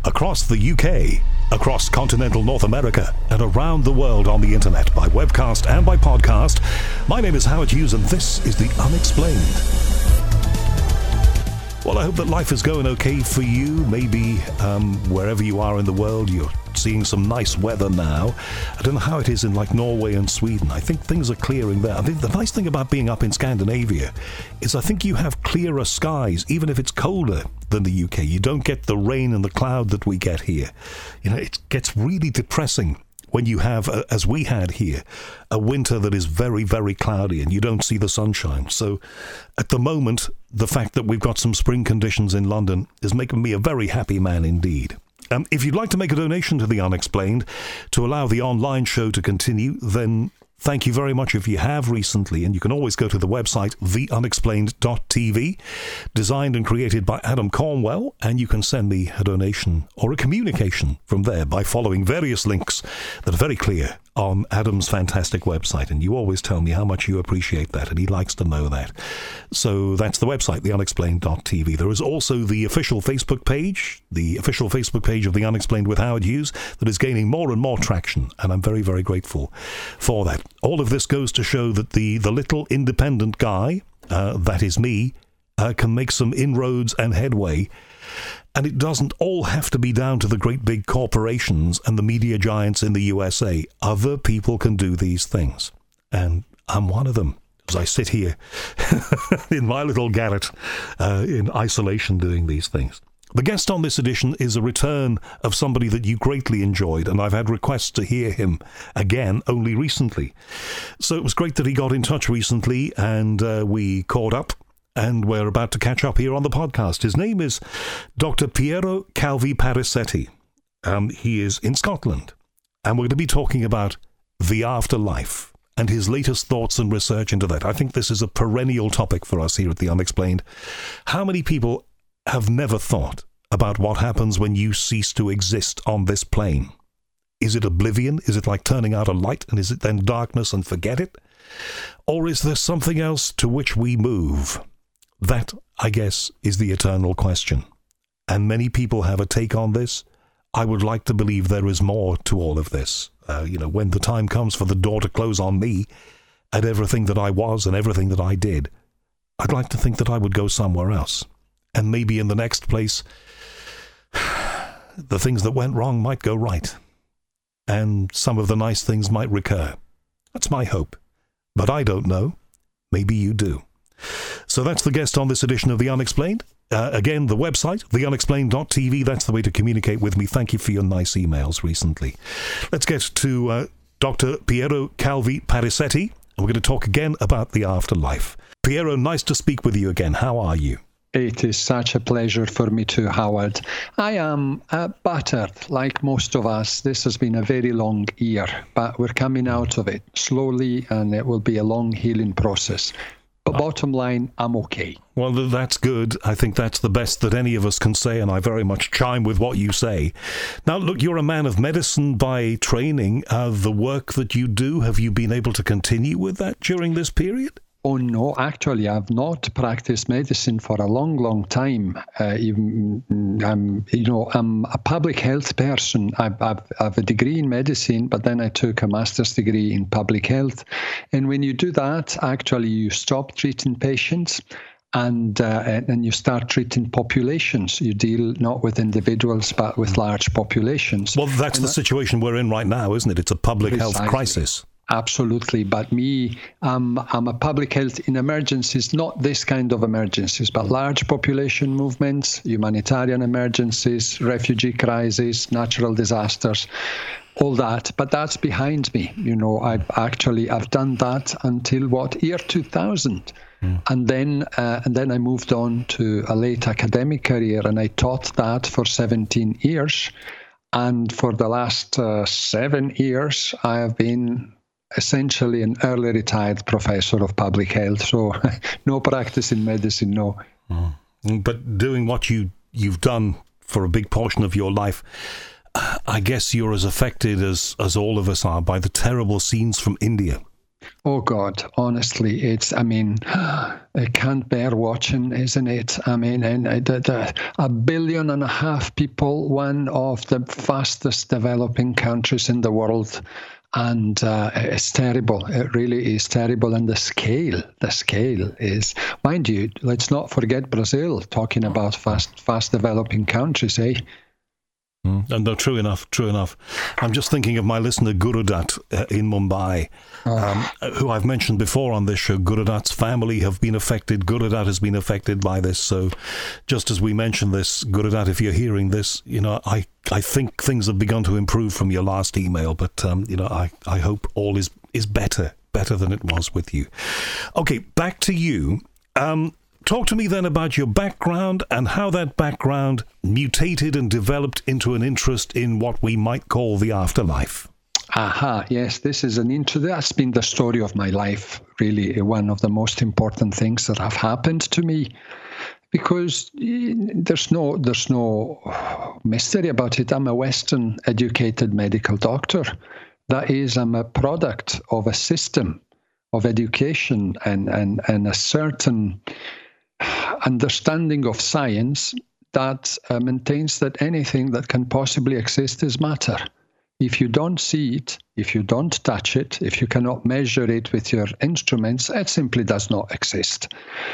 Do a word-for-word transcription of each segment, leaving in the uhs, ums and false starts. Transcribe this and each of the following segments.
across the U K, across continental North America, and around the world on the internet by webcast and by podcast. My name is Howard Hughes, and this is The Unexplained. Well, I hope that life is going okay for you. Maybe um, wherever you are in the world, you're seeing some nice weather now. I don't know how it is in like Norway and Sweden. I think things are clearing there. I think the nice thing about being up in Scandinavia is I think you have clearer skies, even if it's colder than the U K. You don't get the rain and the cloud that we get here. You know, it gets really depressing when you have, uh, as we had here, a winter that is very, very cloudy and you don't see the sunshine. So at the moment, the fact that we've got some spring conditions in London is making me a very happy man indeed. Um, if you'd like to make a donation to The Unexplained to allow the online show to continue, then thank you very much if you have recently, and you can always go to the website the unexplained dot t v, designed and created by Adam Cornwell, and you can send me a donation or a communication from there by following various links that are very clear on Adam's fantastic website, and you always tell me how much you appreciate that, and he likes to know that. So that's the website, the unexplained dot t v. There is also the official Facebook page, the official Facebook page of The Unexplained with Howard Hughes, that is gaining more and more traction, and I'm very, very grateful for that. All of this goes to show that the, the little independent guy, uh, that is me, uh, can make some inroads and headway. And it doesn't all have to be down to the great big corporations and the media giants in the U S A. Other people can do these things. And I'm one of them, as I sit here in my little garret uh, in isolation doing these things. The guest on this edition is a return of somebody that you greatly enjoyed, and I've had requests to hear him again only recently. So it was great that he got in touch recently, and uh, we caught up, and we're about to catch up here on the podcast. His name is Doctor Piero Calvi-Parisetti. Um, he is in Scotland, and we're going to be talking about the afterlife and his latest thoughts and research into that. I think this is a perennial topic for us here at The Unexplained. How many people have never thought about what happens when you cease to exist on this plane? Is it oblivion? Is it like turning out a light, and is it then darkness and forget it? Or is there something else to which we move? That, I guess, is the eternal question. And many people have a take on this. I would like to believe there is more to all of this. Uh, you know, when the time comes for the door to close on me and everything that I was and everything that I did, I'd like to think that I would go somewhere else. And maybe in the next place, the things that went wrong might go right. And some of the nice things might recur. That's my hope. But I don't know. Maybe you do. So that's the guest on this edition of The Unexplained. Uh, again, the website, the unexplained dot t v. That's the way to communicate with me. Thank you for your nice emails recently. Let's get to uh, Doctor Piero Calvi-Parisetti. And we're going to talk again about the afterlife. Piero, nice to speak with you again. How are you? It is such a pleasure for me too, Howard. I am uh, battered, like most of us. This has been a very long year, but we're coming out of it slowly, and it will be a long healing process. But bottom line, I'm okay. Well, that's good. I think that's the best that any of us can say, and I very much chime with what you say. Now, look, you're a man of medicine by training. Uh, the work that you do, have you been able to continue with that during this period? Oh, no, actually, I've not practiced medicine for a long, long time. Uh, even, I'm, you know, I'm a public health person. I've, I've, I have a degree in medicine, but then I took a master's degree in public health. And when you do that, actually, you stop treating patients and uh, and you start treating populations. You deal not with individuals, but with large populations. Well, that's and the that, situation we're in right now, isn't it? It's a public precisely. health crisis. Absolutely. But me, um, I'm a public health in emergencies, not this kind of emergencies, but large population movements, humanitarian emergencies, refugee crises, natural disasters, all that. But that's behind me. You know, I've actually, I've done that until what, year two thousand. Mm. And then uh, and then I moved on to a late academic career, and I taught that for seventeen years. And for the last uh, seven years, I have been essentially an early retired professor of public health. So no practice in medicine, no. Mm. But doing what you, you've done for a big portion of your life, I guess you're as affected as, as all of us are by the terrible scenes from India Oh, God, honestly, it's, I mean, it can't bear watching, isn't it? I mean, and the, the, a billion and a half people, one of the fastest developing countries in the world. And uh, it's terrible. It really is terrible. And the scale, the scale is, mind you, let's not forget Brazil, talking about fast, fast developing countries, eh? Mm, and no, true enough, true enough. I'm just thinking of my listener Gurudat uh, in Mumbai, oh. um, who I've mentioned before on this show. Gurudat's family have been affected. Gurudat has been affected by this. So just as we mentioned this, Gurudat, if you're hearing this, you know, I, I think things have begun to improve from your last email, but, um, you know, I, I hope all is, is better, better than it was with you. Okay, back to you. Um, Talk to me then about your background and how that background mutated and developed into an interest in what we might call the afterlife. Aha, yes, this is an intro. That's been the story of my life, really, one of the most important things that have happened to me, because there's no, there's no mystery about it. I'm a Western educated medical doctor. That is, I'm a product of a system of education and, and, and a certain understanding of science that uh, maintains that anything that can possibly exist is matter. If you don't see it, if you don't touch it, if you cannot measure it with your instruments, it simply does not exist.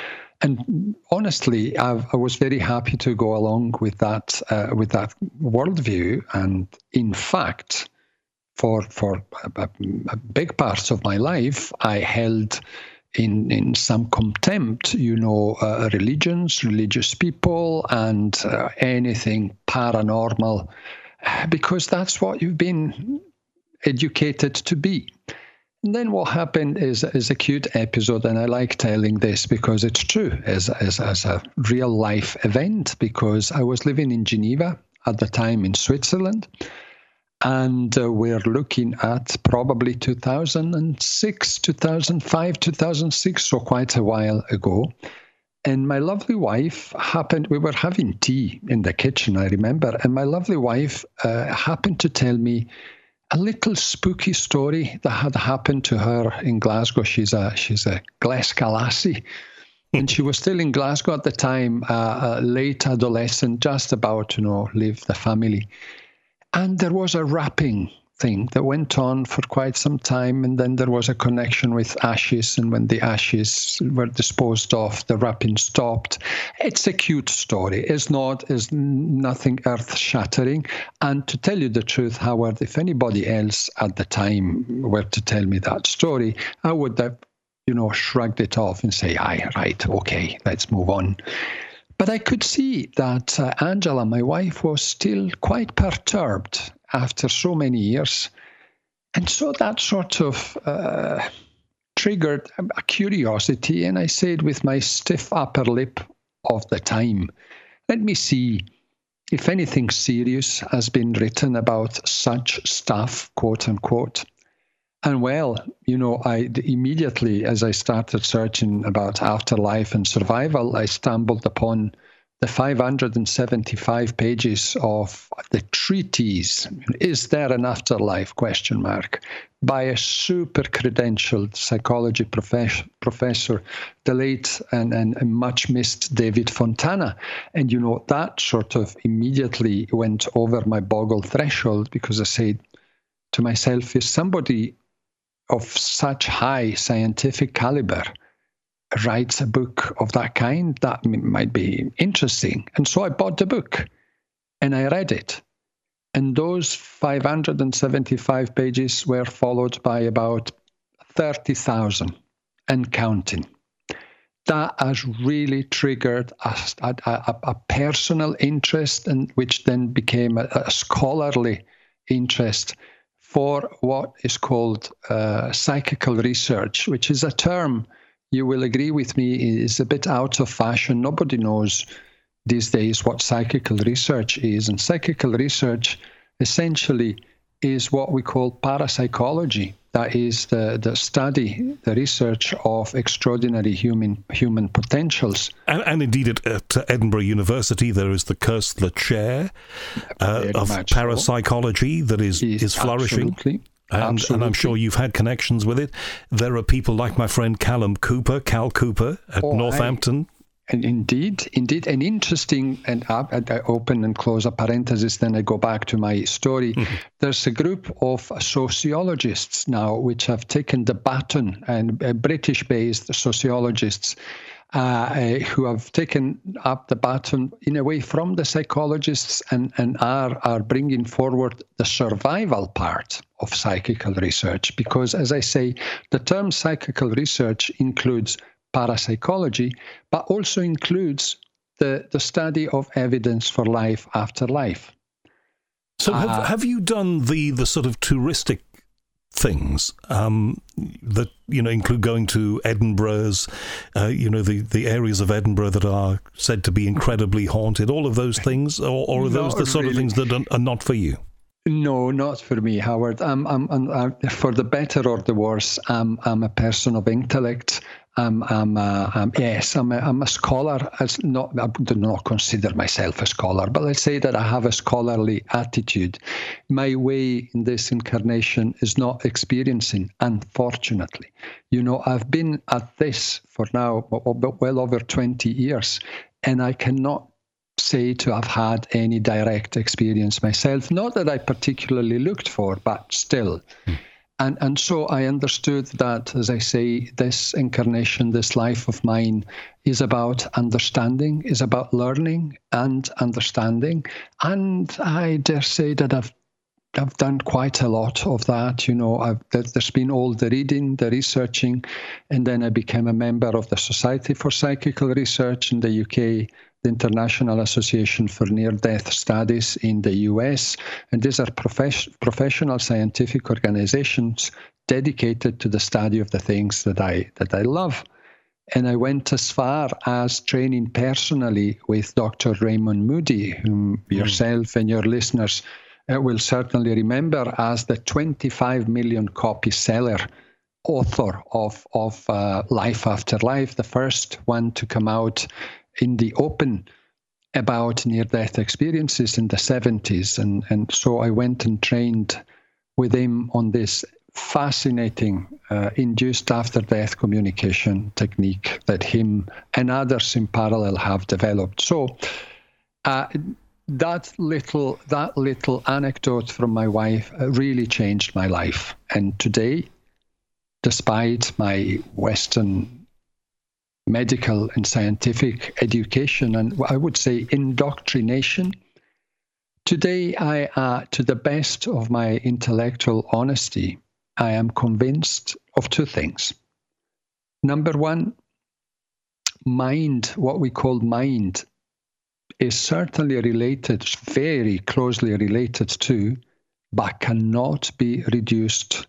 And honestly, I've, I was very happy to go along with that uh, with that worldview. And in fact, for for a, a, a big parts of my life, I held in in some contempt, you know, uh, religions, religious people, and uh, anything paranormal, because that's what you've been educated to be. And then what happened is, is a cute episode, and I like telling this because it's true as, as, as a real life event, because I was living in Geneva at the time in Switzerland. And uh, we're looking at probably two thousand six, two thousand five, two thousand six, so quite a while ago. And my lovely wife happened, we were having tea in the kitchen, I remember, and my lovely wife uh, happened to tell me a little spooky story that had happened to her in Glasgow. She's a, she's a Glasgow lassie. And she was still in Glasgow at the time, uh, a late adolescent, just about to, you know, leave the family. And there was a rapping thing that went on for quite some time, and then there was a connection with ashes, and when the ashes were disposed of, the rapping stopped. It's a cute story. It's not, it's nothing earth-shattering. And to tell you the truth, Howard, if anybody else at the time were to tell me that story, I would have, you know, shrugged it off and say, aye, right, okay, let's move on. But I could see that uh, Angela, my wife, was still quite perturbed after so many years. And so that sort of uh, triggered a curiosity. And I said with my stiff upper lip of the time, let me see if anything serious has been written about such stuff, quote unquote. And well, you know, I immediately, as I started searching about afterlife and survival, I stumbled upon the five hundred seventy-five pages of the treatise, Is There an Afterlife, question mark, by a super credentialed psychology profess- professor, the late and, and, and much missed David Fontana. And, you know, that sort of immediately went over my boggle threshold, because I said to myself, is somebody of such high scientific caliber writes a book of that kind, that might be interesting. And so I bought the book and I read it. And those five hundred seventy-five pages were followed by about thirty thousand and counting. That has really triggered a, a, a personal interest, and which then became a, a scholarly interest for what is called uh, psychical research, which is a term, you will agree with me, is a bit out of fashion. Nobody knows these days what psychical research is. And psychical research essentially is what we call parapsychology. That is the, the study, the research of extraordinary human human potentials. And, and indeed, at, at Edinburgh University, there is the Koestler Chair uh, of Parapsychology so. that is, is flourishing. Absolutely. And, and I'm sure you've had connections with it. There are people like my friend Callum Cooper, Cal Cooper at oh, Northampton. I, and indeed, indeed, an interesting, and I, I open and close a parenthesis, then I go back to my story. Mm-hmm. There's a group of sociologists now which have taken the baton, and uh, British-based sociologists Uh, uh, who have taken up the baton in a way from the psychologists and, and are, are bringing forward the survival part of psychical research. Because, as I say, the term psychical research includes parapsychology, but also includes the, the study of evidence for life after life. So have, uh, have you done the, the sort of touristic things um, that, you know, include going to Edinburgh's, uh, you know, the, the areas of Edinburgh that are said to be incredibly haunted, all of those things, or, or are those not the sort really. of things that are, are not for you? No, not for me, Howard. I'm, I'm, I'm, I'm, for the better or the worse, I'm, I'm a person of intellect. I'm, I'm, uh, I'm yes, I'm a, I'm a scholar. As not, I do not consider myself a scholar, but let's say that I have a scholarly attitude. My way in this incarnation is not experiencing, unfortunately. You know, I've been at this for now well over twenty years, and I cannot say to have had any direct experience myself. Not that I particularly looked for, but still. Mm. And and so I understood that, as I say, this incarnation, this life of mine is about understanding, is about learning and understanding. And I dare say that I've I've done quite a lot of that. You know, I've, there's been all the reading, the researching, and then I became a member of the Society for Psychical Research in the U K, the International Association for Near-Death Studies in the U S, and these are profes- professional scientific organizations dedicated to the study of the things that I that I love. And I went as far as training personally with Doctor Raymond Moody, whom mm. yourself and your listeners uh, will certainly remember as the twenty-five million copy seller author of, of uh, Life After Life, the first one to come out in the open about near-death experiences in the seventies. And, and so I went and trained with him on this fascinating uh, induced after-death communication technique that him and others in parallel have developed. So uh, that little that little anecdote from my wife really changed my life. And today, despite my Western medical and scientific education, and I would say indoctrination, today I, uh, to the best of my intellectual honesty, I am convinced of two things. Number one, mind, what we call mind, is certainly related, very closely related to, but cannot be reduced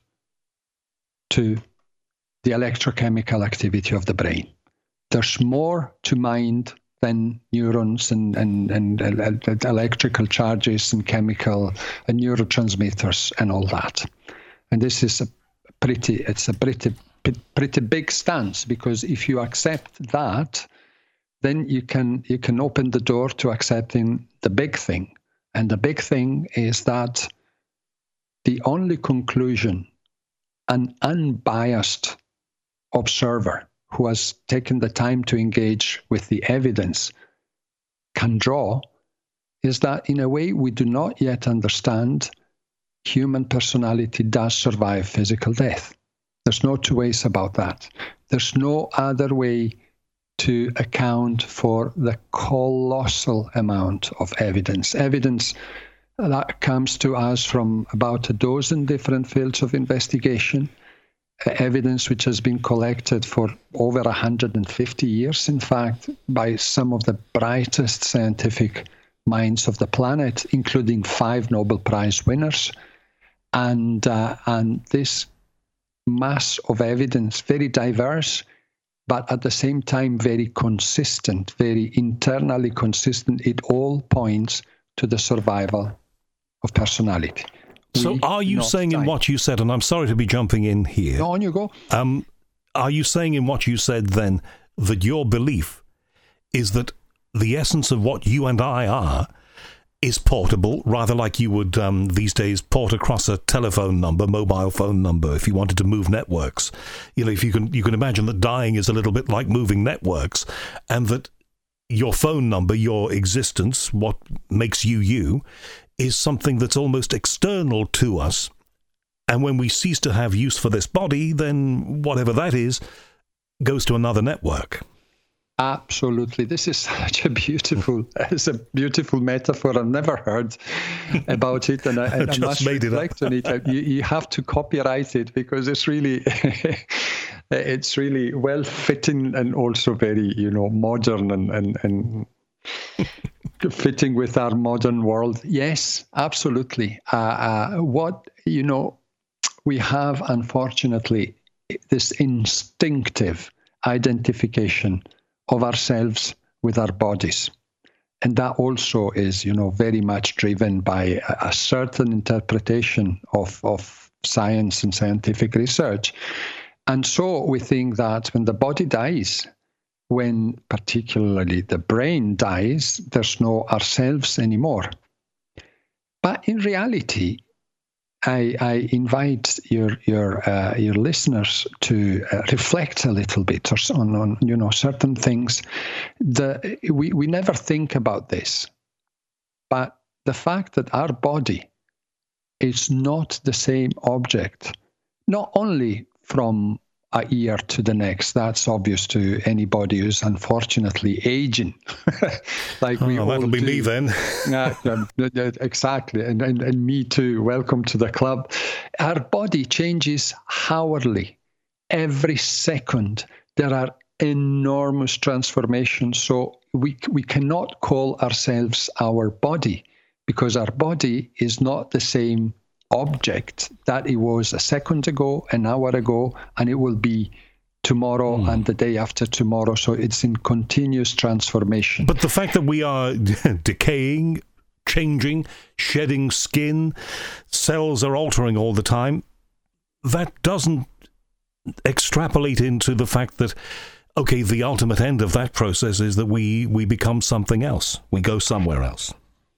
to the electrochemical activity of the brain. There's more to mind than neurons and, and, and, and electrical charges and chemical and neurotransmitters and all that. And this is a pretty, it's a pretty, pretty big stance, because if you accept that, then you can you can open the door to accepting the big thing. And the big thing is that the only conclusion an unbiased observer who has taken the time to engage with the evidence can draw is that, in a way, we do not yet understand human personality does survive physical death. There's no two ways about that. There's no other way to account for the colossal amount of evidence. Evidence that comes to us from about a dozen different fields of investigation, evidence which has been collected for over one hundred fifty years, in fact, by some of the brightest scientific minds of the planet, including five Nobel Prize winners. And, uh, and this mass of evidence, very diverse, but at the same time very consistent, very internally consistent, it all points to the survival of personality. So we are you saying die. in what you said, and I'm sorry to be jumping in here. No, on you go. Um, are you saying in what you said then that your belief is that the essence of what you and I are is portable, rather like you would um, these days port across a telephone number, mobile phone number, if you wanted to move networks. You know, if you can, you can imagine that dying is a little bit like moving networks, and that your phone number, your existence, what makes you you, is something that's almost external to us. And when we cease to have use for this body, then whatever that is goes to another network. Absolutely. This is such a beautiful, it's a beautiful metaphor. I've never heard about it, and I, I, I must made reflect it on it. You, you have to copyright it, because it's really, it's really well fitting, and also very, you know, modern and and and fitting with our modern world. Yes, absolutely. Uh, uh, what you know, we have, unfortunately, this instinctive identification of ourselves with our bodies. And that also is, you know, very much driven by a, a certain interpretation of, of science and scientific research. And so we think that when the body dies, when particularly the brain dies, there's no ourselves anymore. But in reality, I, I invite your your uh, your listeners to uh, reflect a little bit on, on you know certain things. The we, we never think about this, but the fact that our body is not the same object, not only from a year to the next, that's obvious to anybody who's unfortunately aging. like we oh, all that'll be do. me then. uh, um, exactly, and, and and me too. Welcome to the club. Our body changes hourly, every second. There are enormous transformations. So we we cannot call ourselves our body, because our body is not the same object that it was a second ago, an hour ago, and it will be tomorrow mm. and the day after tomorrow. So it's in continuous transformation. But the fact that we are decaying, changing, shedding skin, cells are altering all the time, that doesn't extrapolate into the fact that, okay, the ultimate end of that process is that we, we become something else. We go somewhere else.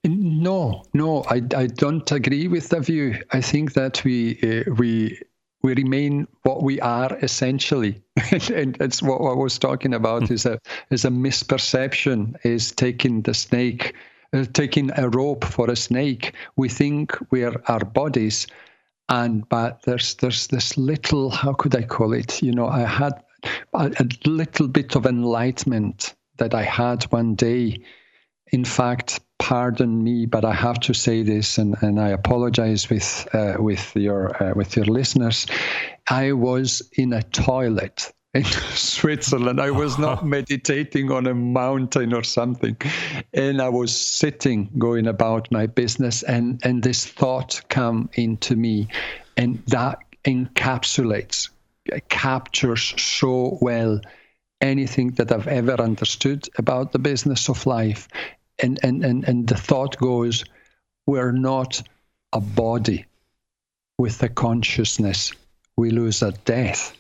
No, no, I, I don't agree with the view. I think that we uh, we we remain what we are essentially, and it's what I was talking about. Mm. is a is a misperception. Is taking the snake, uh, taking a rope for a snake. We think we're our bodies, and but there's there's this little, how could I call it? You know, I had a, a little bit of enlightenment that I had one day. In fact, pardon me, but I have to say this, and, and I apologize with uh, with your uh, with your listeners. I was in a toilet in Switzerland. I was not meditating on a mountain or something, and I was sitting, going about my business, and and this thought came into me, and that encapsulates, captures so well anything that I've ever understood about the business of life. And, and, and, and the thought goes, we're not a body with a consciousness. We lose at death.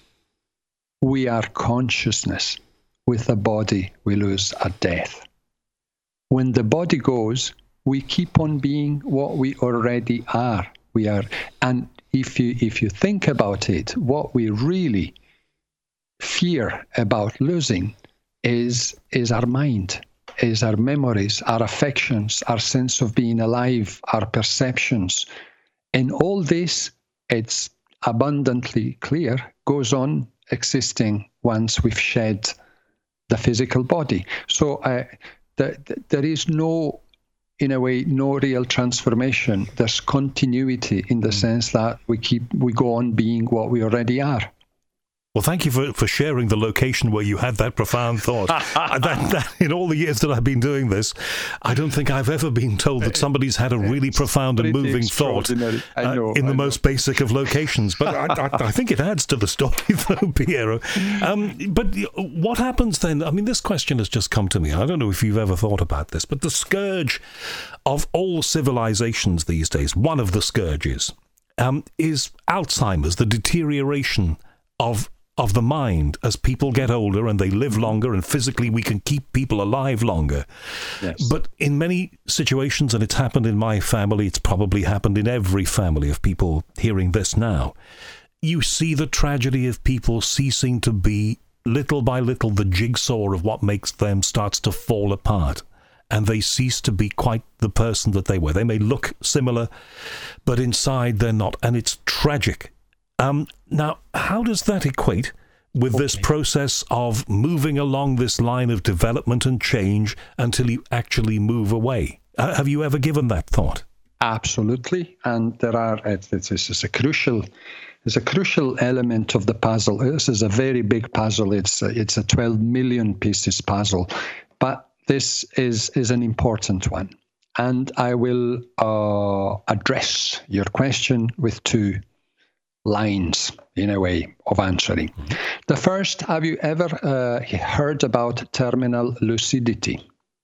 We are consciousness with a body. We lose at death. When the body goes, we keep on being what we already are. We are, and if you if you think about it, what we really fear about losing is is our mind. Is our memories, our affections, our sense of being alive, our perceptions. And all this, it's abundantly clear, goes on existing once we've shed the physical body. So uh, the, the, there is no, in a way, no real transformation. There's continuity in the sense that we keep, we go on being what we already are. Well, thank you for, for sharing the location where you had that profound thought. that, that, in all the years that I've been doing this, I don't think I've ever been told that somebody's had a really profound and moving thought uh, I know, in the I most know. basic of locations. But I, I, I think it adds to the story, though, Piero. Um, but what happens then? I mean, this question has just come to me. I don't know if you've ever thought about this, but the scourge of all civilizations these days, one of the scourges, um, is Alzheimer's, the deterioration of of the mind as people get older and they live longer, and physically we can keep people alive longer. Yes. But in many situations, and it's happened in my family, it's probably happened in every family of people hearing this now, you see the tragedy of people ceasing to be, little by little, the jigsaw of what makes them starts to fall apart. And they cease to be quite the person that they were. They may look similar, but inside they're not. And it's tragic. Um, now, how does that equate with okay. this process of moving along this line of development and change until you actually move away? Uh, have you ever given that thought? Absolutely. And there are, this is a crucial, it's a crucial element of the puzzle. This is a very big puzzle. It's a, it's a twelve million pieces puzzle. But this is, is an important one, and I will uh, address your question with two lines, in a way, of answering. Mm-hmm. The first, have you ever uh, heard about terminal lucidity?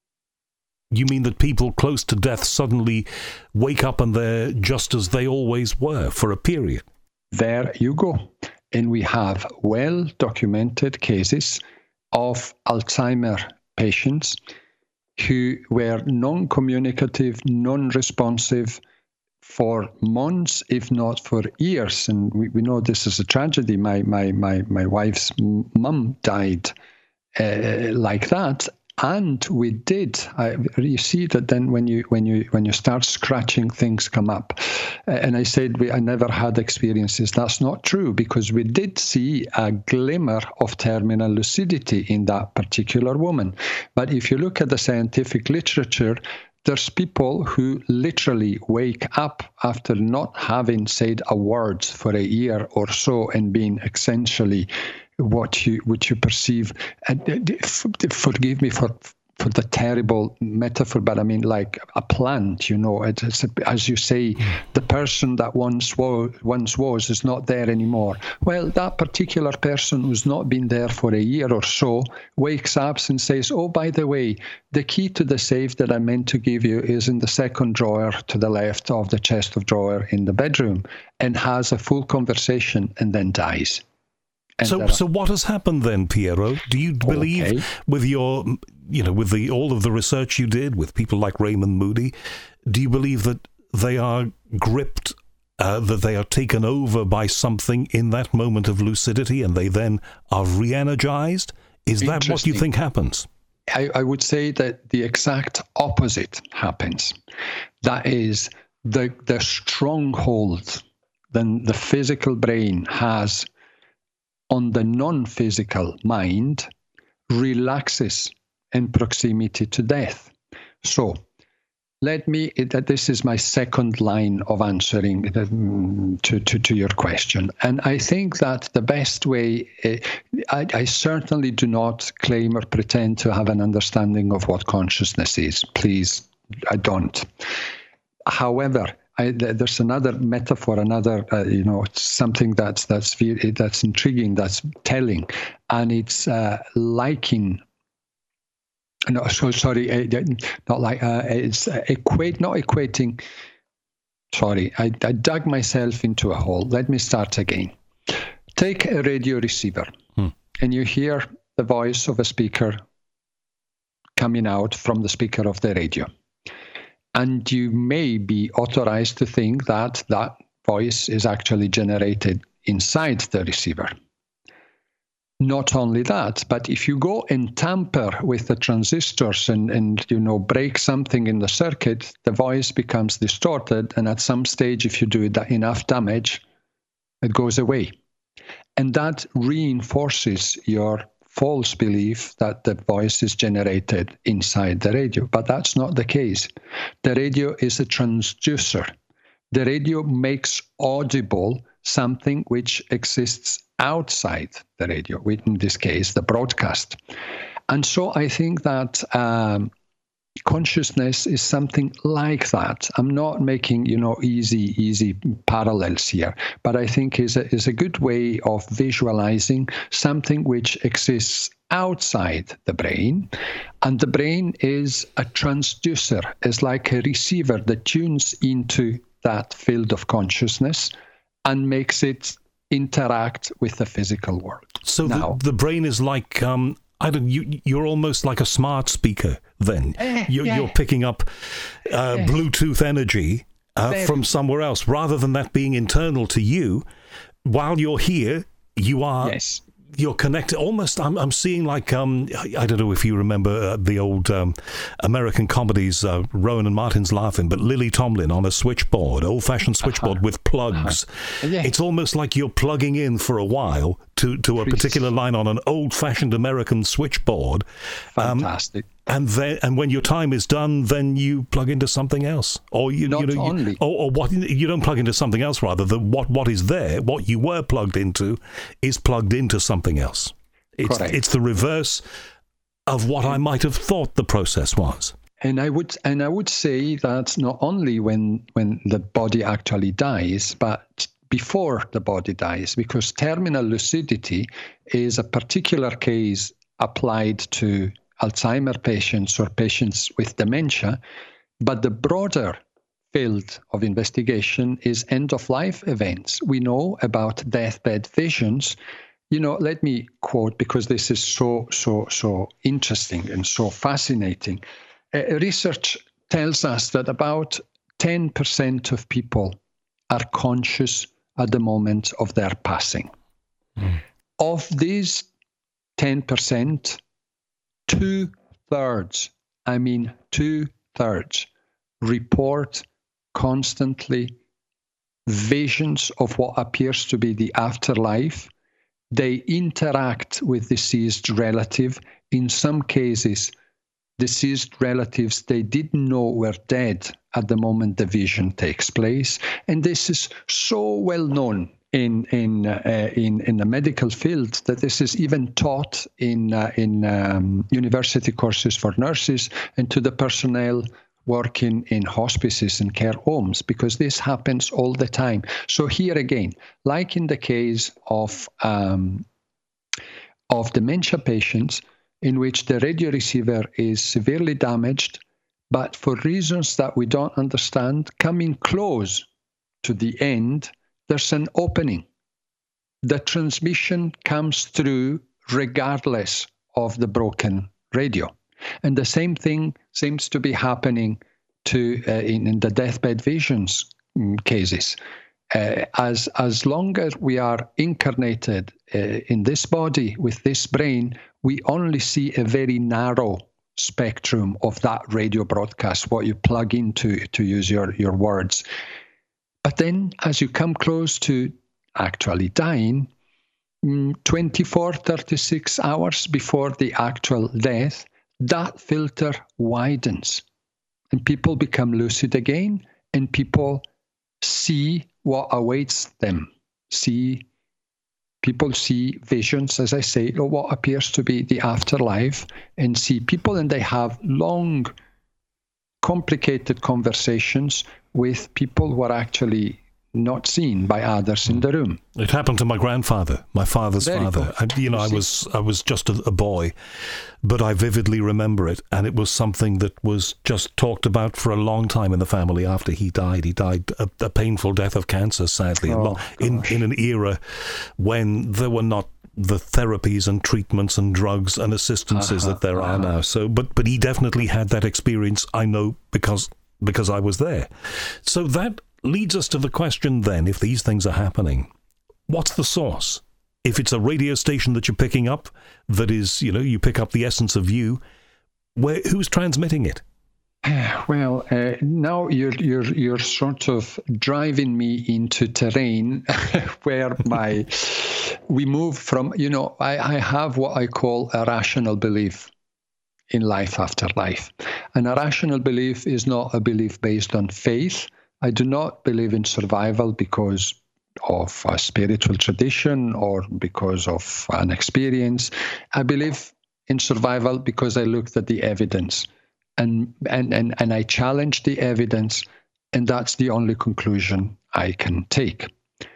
You mean that people close to death suddenly wake up and they're just as they always were for a period? There you go. And we have well-documented cases of Alzheimer patients who were non-communicative, non-responsive for months, if not for years. And we, we know this is a tragedy. My my my my wife's mum died uh, like that. And we did. I, you see that then when you when you when you start scratching, things come up. Uh, and I said we I never had experiences. That's not true, because we did see a glimmer of terminal lucidity in that particular woman. But if you look at the scientific literature, there's people who literally wake up after not having said a word for a year or so and being essentially what you what you perceive. And forgive me for for the terrible metaphor, but I mean like a plant. You know, it's, it's a, as you say, the person that once was once was is not there anymore. Well, that particular person who's not been there for a year or so wakes up and says, "Oh, by the way, the key to the safe that I meant to give you is in the second drawer to the left of the chest of drawer in the bedroom," and has a full conversation and then dies. And so, so what has happened then, Piero? Do you believe, okay. with your, you know, with the all of the research you did with people like Raymond Moody, do you believe that they are gripped, uh, that they are taken over by something in that moment of lucidity, and they then are re-energized? Is that what you think happens? I, I would say that the exact opposite happens. That is, the the stronghold then the physical brain has on the non-physical mind relaxes in proximity to death. So let me, that this is my second line of answering to, to, to your question. And I think that the best way, I, I certainly do not claim or pretend to have an understanding of what consciousness is. Please, I don't. However, I, there's another metaphor, another, uh, you know, something that's that's that's intriguing, that's telling, and it's uh, liking. No, so sorry, uh, not like uh, it's uh, equate, not equating. Sorry, I, I dug myself into a hole. Let me start again. Take a radio receiver, hmm. and you hear the voice of a speaker coming out from the speaker of the radio. And you may be authorized to think that that voice is actually generated inside the receiver. Not only that, but if you go and tamper with the transistors and, and you know break something in the circuit, the voice becomes distorted, and at some stage, if you do that enough damage, it goes away. And that reinforces your false belief that the voice is generated inside the radio. But that's not the case. The radio is a transducer. The radio makes audible something which exists outside the radio, in this case, the broadcast. And so I think that um, consciousness is something like that. I'm not making, you know, easy, easy parallels here, but I think is a, is a good way of visualizing something which exists outside the brain. And the brain is a transducer, is like a receiver that tunes into that field of consciousness and makes it interact with the physical world. So now, the, the brain is like, um, I don't. You, you're almost like a smart speaker. Then uh, you're, yeah. you're picking up uh, yes. Bluetooth energy uh, from somewhere else, rather than that being internal to you. While you're here, you are. Yes. You're connected. Almost, I'm. I'm seeing like. Um, I don't know if you remember uh, the old um, American comedies. Uh, Rowan and Martin's laughing, but Lily Tomlin on a switchboard, old-fashioned switchboard uh-huh. with plugs. Uh-huh. Yeah. It's almost like you're plugging in for a while to to a Please. particular line on an old-fashioned American switchboard. Fantastic. Um, And then, and when your time is done, then you plug into something else, or you, Not you know, only. You, or, or what you don't plug into something else. Rather, than what what is there, what you were plugged into, is plugged into something else. It's Correct. It's the reverse of what I might have thought the process was. And I would and I would say that not only when when the body actually dies, but before the body dies, because terminal lucidity is a particular case applied to Alzheimer patients or patients with dementia, but the broader field of investigation is end-of-life events. We know about deathbed visions. You know, let me quote, because this is so, so, so interesting and so fascinating. Uh, research tells us that about ten percent of people are conscious at the moment of their passing. Mm. Of these ten percent, two-thirds, I mean two-thirds, report constantly visions of what appears to be the afterlife. They interact with deceased relative. In some cases, deceased relatives they didn't know were dead at the moment the vision takes place. And this is so well known in in uh, in in the medical field that this is even taught in uh, in um, university courses for nurses and to the personnel working in hospices and care homes, because this happens all the time. So here again, like in the case of um, of dementia patients, in which the radio receiver is severely damaged, but for reasons that we don't understand, coming close to the end, there's an opening. The transmission comes through regardless of the broken radio. And the same thing seems to be happening to uh, in, in the deathbed visions um, cases. Uh, as as long as we are incarnated uh, in this body with this brain, we only see a very narrow spectrum of that radio broadcast, what you plug into, to use your, your words. But then as you come close to actually dying, twenty-four, thirty-six hours before the actual death, that filter widens and people become lucid again, and people see what awaits them. See, people see visions, as I say, of what appears to be the afterlife, and see people, and they have long, complicated conversations with people who are actually not seen by others in the room. It happened to my grandfather, my father's Very father. I, you know, I was I was just a, a boy, but I vividly remember it, and it was something that was just talked about for a long time in the family after he died. He died a, a painful death of cancer, sadly, oh, in in an era when there were not the therapies and treatments and drugs and assistances uh-huh, that there uh-huh. are now. So, but but he definitely had that experience. I know because because I was there. So that leads us to the question then, if these things are happening, what's the source? If it's a radio station that you're picking up, that is, you know, you pick up the essence of you, where who's transmitting it? Well, uh, now you're you're you're sort of driving me into terrain where my we move from, you know, I, I have what I call a rational belief in life after life. And a rational belief is not a belief based on faith. I do not believe in survival because of a spiritual tradition or because of an experience. I believe in survival because I looked at the evidence and, and, and, and I challenge the evidence, and that's the only conclusion I can take.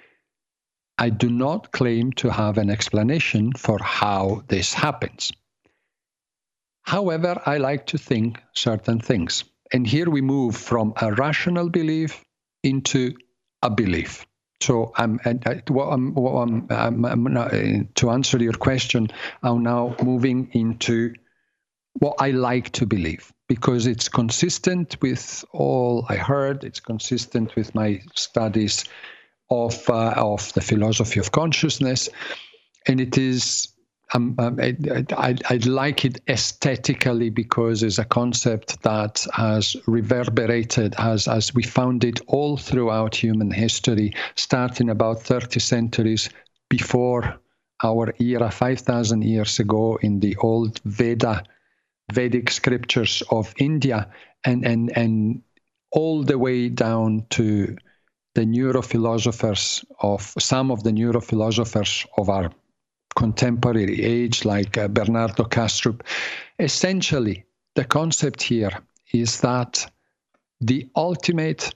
I do not claim to have an explanation for how this happens. However, I like to think certain things. And here we move from a rational belief into a belief. So um, and, uh, what I'm, what I'm, I'm, I'm not, uh, to answer your question, I'm now moving into what I like to believe, because it's consistent with all I heard. It's consistent with my studies of uh, of the philosophy of consciousness, and it is. Um, um, I, I, I like it aesthetically because it's a concept that has reverberated as, as we found it all throughout human history, starting about thirty centuries before our era, five thousand years ago, in the old Veda, Vedic scriptures of India, and, and, and all the way down to the neurophilosophers of some of the neurophilosophers of our contemporary age, like uh, Bernardo Kastrup. Essentially, the concept here is that the ultimate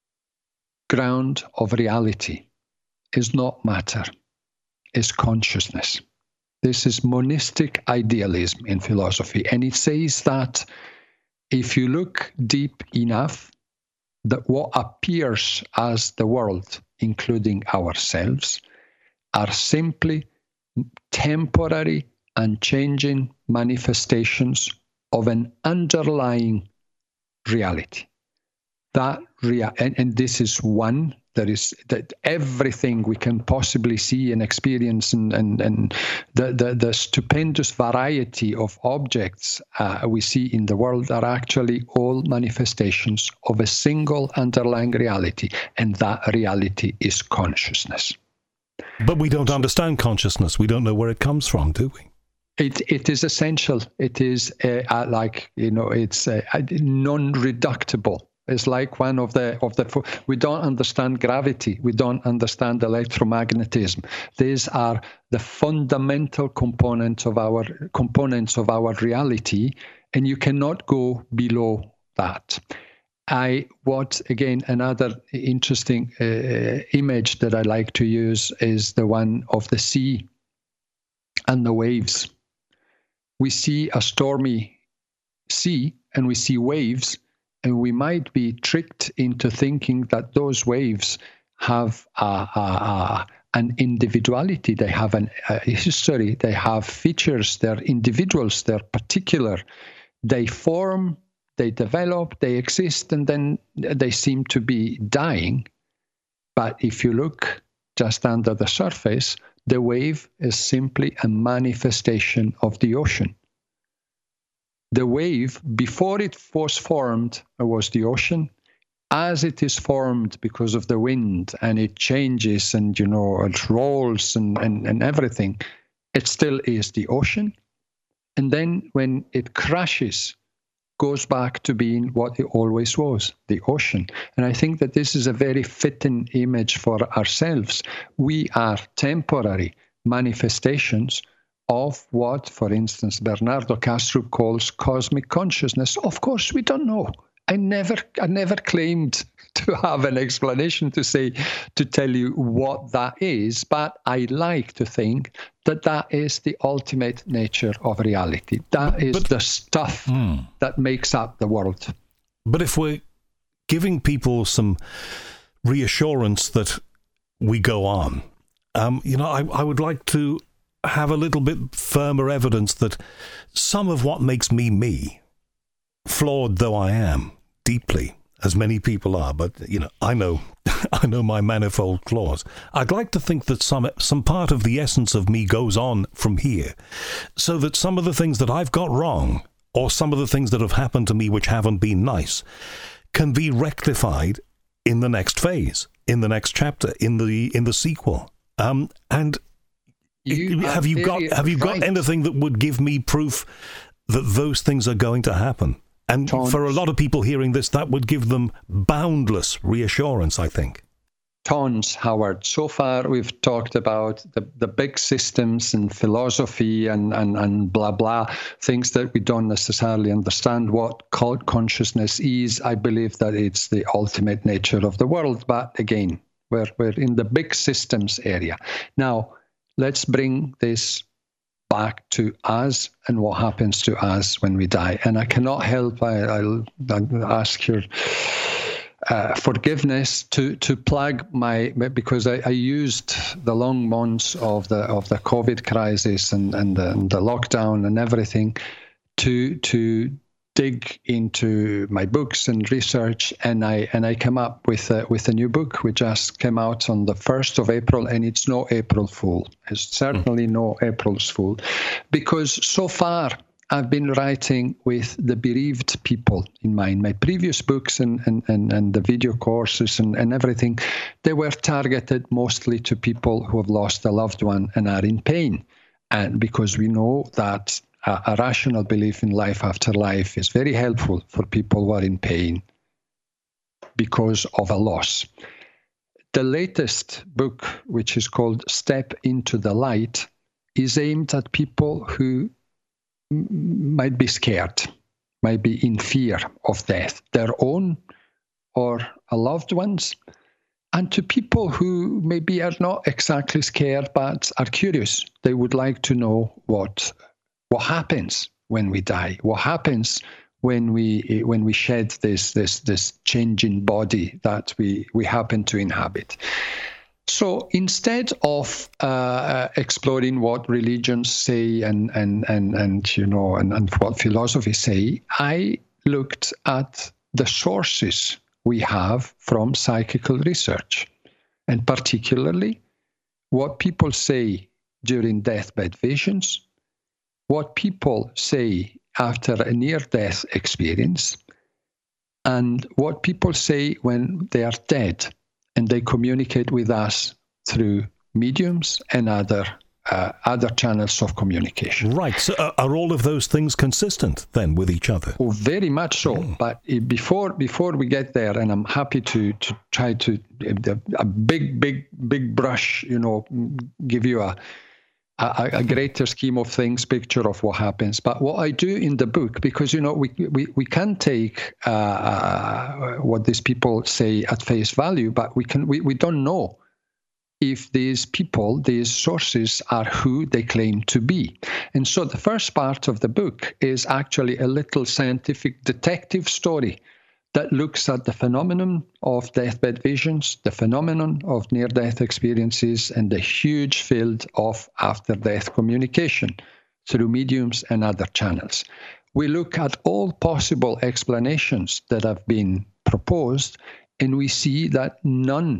ground of reality is not matter, is consciousness. This is monistic idealism in philosophy, and it says that if you look deep enough, that what appears as the world, including ourselves, are simply temporary and changing manifestations of an underlying reality. That rea- and, and this is one that is that everything we can possibly see and experience, and and, and the, the the stupendous variety of objects uh, we see in the world are actually all manifestations of a single underlying reality, and that reality is consciousness. But we don't understand consciousness. We don't know where it comes from, do we? It it is essential. It is uh, like, you know, it's uh, non-reductible. It's like one of the of the. We don't understand gravity. We don't understand electromagnetism. These are the fundamental components of our components of our reality, and you cannot go below that. I what again another interesting uh, image that I like to use is the one of the sea and the waves. We see a stormy sea and we see waves, and we might be tricked into thinking that those waves have a, a, a, an individuality. They have an, a history. They have features. They're individuals. They're particular. They form. They develop, they exist, and then they seem to be dying. But if you look just under the surface, the wave is simply a manifestation of the ocean. The wave, before it was formed, was the ocean. As it is formed because of the wind, and it changes, and, you know, it rolls and, and, and everything, it still is the ocean. And then when it crashes, goes back to being what it always was, the ocean. And I think that this is a very fitting image for ourselves. We are temporary manifestations of what, for instance, Bernardo Kastrup calls cosmic consciousness. Of course, we don't know. I never, I never claimed to have an explanation to say, to tell you what that is, but I like to think that that is the ultimate nature of reality. That is but, the stuff hmm. that makes up the world. But if we're giving people some reassurance that we go on, um, you know, I, I would like to have a little bit firmer evidence that some of what makes me me, flawed though I am, deeply, as many people are, but, you know, I know I know my manifold flaws. I'd like to think that some some part of the essence of me goes on from here, so that some of the things that I've got wrong, or some of the things that have happened to me which haven't been nice, can be rectified in the next phase, in the next chapter, in the in the sequel. Um, and you have you got have you right. got anything that would give me proof that those things are going to happen? And Tons. For a lot of people hearing this, that would give them boundless reassurance, I think. Tons, Howard. So far, we've talked about the, the big systems and philosophy and, and, and blah, blah, things that we don't necessarily understand what cult consciousness is. I believe that it's the ultimate nature of the world. But again, we're, we're in the big systems area. Now, let's bring this back to us and what happens to us when we die. And I cannot help, I, I'll, I'll ask your uh, forgiveness to to plug my, because I, I used the long months of the of the COVID crisis and and the, and the lockdown and everything to to dig into my books and research, and I and I came up with a, with a new book which just came out on the first of April, and it's no April Fool. It's certainly no April's Fool, because so far I've been writing with the bereaved people in mind. My previous books and and, and, and the video courses and, and everything, they were targeted mostly to people who have lost a loved one and are in pain, and because we know that A, a rational belief in life after life is very helpful for people who are in pain because of a loss. The latest book, which is called Step into the Light, is aimed at people who m- might be scared, might be in fear of death, their own or a loved one's, and to people who maybe are not exactly scared but are curious. They would like to know what What happens when we die? What happens when we when we shed this this this changing body that we we happen to inhabit? So instead of uh, exploring what religions say and and and and you know and, and what philosophies say, I looked at the sources we have from psychical research, and particularly what people say during deathbed visions, what people say after a near-death experience, and what people say when they are dead and they communicate with us through mediums and other uh, other channels of communication. Right. So uh, are all of those things consistent then with each other? Oh, very much so. Mm. But before before we get there, and I'm happy to to try to uh, a big big big brush, you know, give you a. A, a greater scheme of things picture of what happens. But what I do in the book, because, you know, we we, we can take uh, uh, what these people say at face value, but we can we, we don't know if these people, these sources, are who they claim to be. And so the first part of the book is actually a little scientific detective story that looks at the phenomenon of deathbed visions, the phenomenon of near-death experiences, and the huge field of after-death communication through mediums and other channels. We look at all possible explanations that have been proposed, and we see that none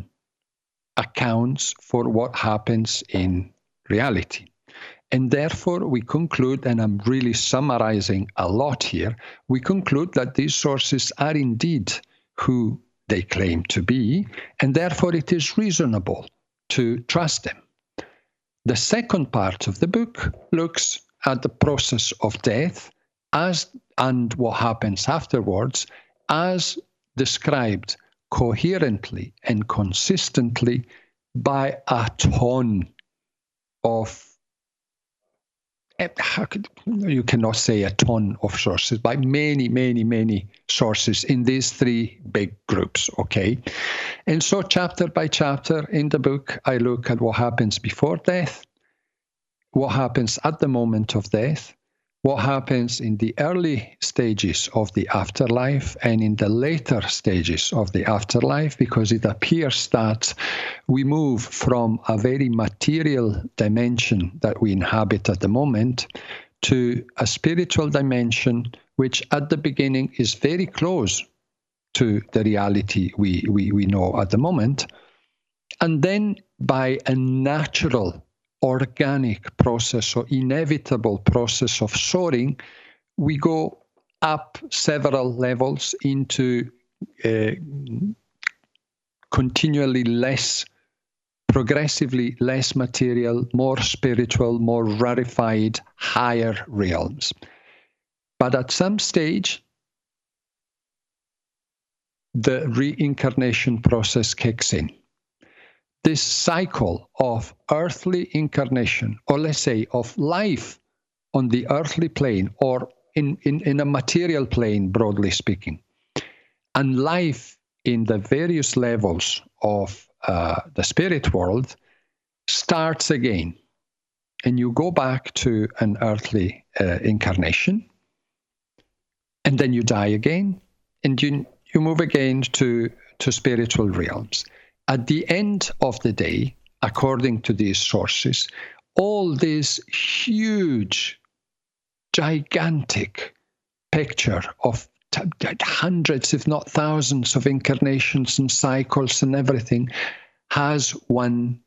accounts for what happens in reality. And therefore, we conclude, and I'm really summarizing a lot here, we conclude that these sources are indeed who they claim to be, and therefore it is reasonable to trust them. The second part of the book looks at the process of death as and what happens afterwards, as described coherently and consistently by a ton of How could, you cannot say a ton of sources, by many, many, many sources in these three big groups, okay? And so chapter by chapter in the book, I look at what happens before death, what happens at the moment of death, what happens in the early stages of the afterlife and in the later stages of the afterlife, because it appears that we move from a very material dimension that we inhabit at the moment to a spiritual dimension, which at the beginning is very close to the reality we, we, we know at the moment. And then by a natural organic process or inevitable process of soaring, we go up several levels into uh, continually less, progressively less material, more spiritual, more rarefied, higher realms. But at some stage, the reincarnation process kicks in. This cycle of earthly incarnation, or let's say of life on the earthly plane, or in, in, in a material plane, broadly speaking, and life in the various levels of uh, the spirit world starts again. And you go back to an earthly uh, incarnation, and then you die again, and you, you move again to to spiritual realms. At the end of the day, according to these sources, all this huge, gigantic picture of t- t- hundreds, if not thousands, of incarnations and cycles and everything has one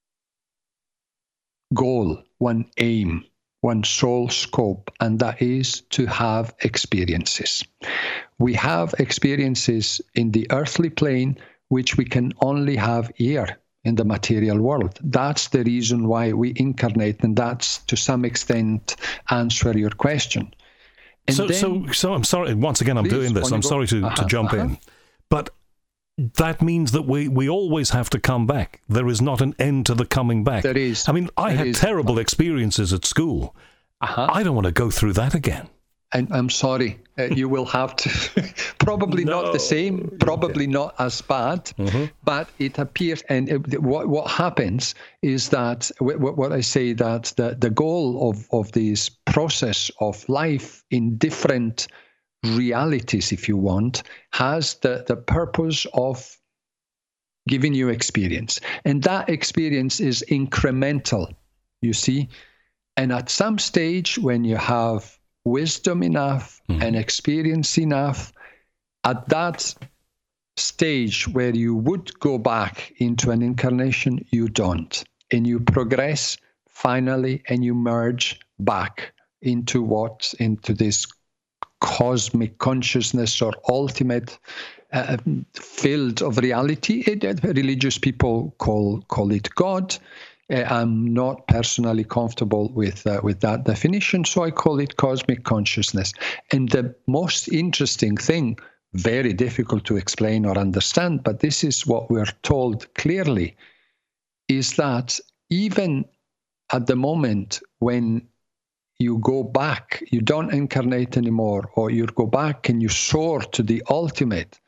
goal, one aim, one sole scope, and that is to have experiences. We have experiences in the earthly plane which we can only have here in the material world. That's the reason why we incarnate, and that's to some extent answer your question. And so, then, so, so I'm sorry. Once again, I'm please, doing this. I'm go, sorry to, uh-huh, to jump uh-huh. in, but that means that we, we always have to come back. There is not an end to the coming back. There is. I mean, I there had is. terrible experiences at school. Uh-huh. I don't want to go through that again. And I'm sorry, uh, you will have to, probably No. not the same, probably not as bad, Mm-hmm. but it appears, and it, what what happens is that, what, what I say, that the, the goal of, of this process of life in different realities, if you want, has the, the purpose of giving you experience. And that experience is incremental, you see. And at some stage, when you have wisdom enough mm. and experience enough, at that stage where you would go back into an incarnation, you don't. And you progress finally, and you merge back into what, into this cosmic consciousness or ultimate uh, field of reality. It, uh, religious people call call it God. Uh, I'm not personally comfortable with uh, with that definition, so I call it cosmic consciousness. And the most interesting thing, very difficult to explain or understand, but this is what we're told clearly, is that even at the moment when you go back, you don't incarnate anymore, or you go back and you soar to the ultimate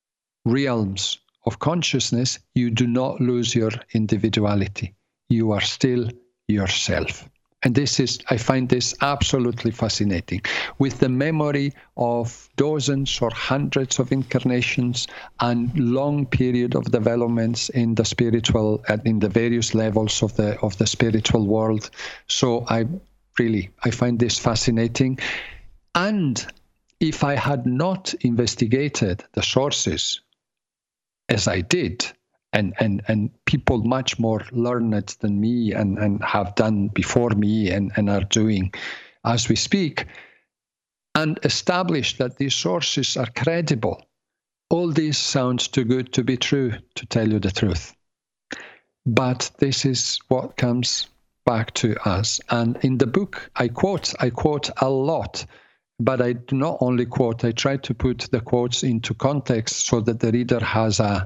realms of consciousness, you do not lose your individuality. You are still yourself. And this is, I find this absolutely fascinating. With the memory of dozens or hundreds of incarnations and long period of developments in the spiritual, and in the various levels of the of the spiritual world. So I really, I find this fascinating. And if I had not investigated the sources as I did, And, and and people much more learned than me and, and have done before me and, and are doing as we speak, and establish that these sources are credible, all this sounds too good to be true, to tell you the truth. But this is what comes back to us. And in the book, I quote, I quote a lot, but I do not only quote, I try to put the quotes into context so that the reader has a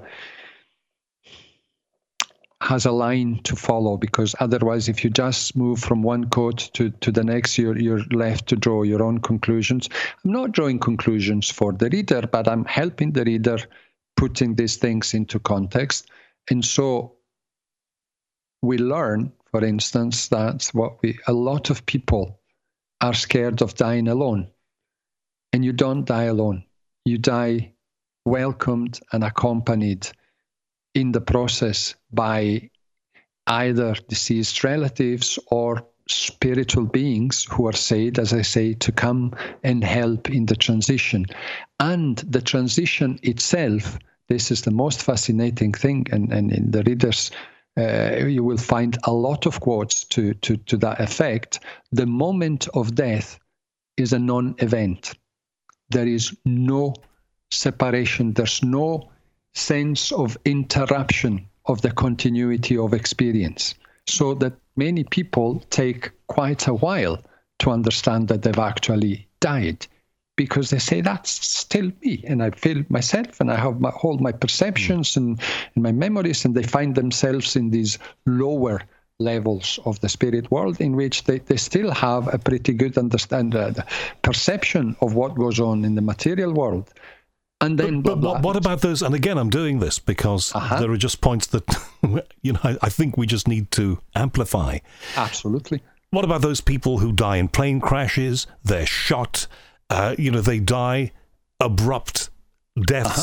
has a line to follow, because otherwise, if you just move from one quote to, to the next, you're, you're left to draw your own conclusions. I'm not drawing conclusions for the reader, but I'm helping the reader putting these things into context. And so we learn, for instance, that what we a lot of people are scared of dying alone. And you don't die alone. You die welcomed and accompanied in the process by either deceased relatives or spiritual beings who are said, as I say, to come and help in the transition. And the transition itself, this is the most fascinating thing, and, and in the readers, uh, you will find a lot of quotes to, to, to that effect. The moment of death is a non-event. There is no separation. There's no sense of interruption of the continuity of experience, so that many people take quite a while to understand that they've actually died, because they say, that's still me, and I feel myself, and I have my, all my perceptions and, and my memories, and they find themselves in these lower levels of the spirit world in which they, they still have a pretty good understand, uh, perception of what goes on in the material world. And then, but, but what, what about those? And again, I'm doing this because uh-huh. there are just points that you know I, I think we just need to amplify. Absolutely. What about those people who die in plane crashes? They're shot. Uh, you know, they die abrupt deaths. Uh-huh.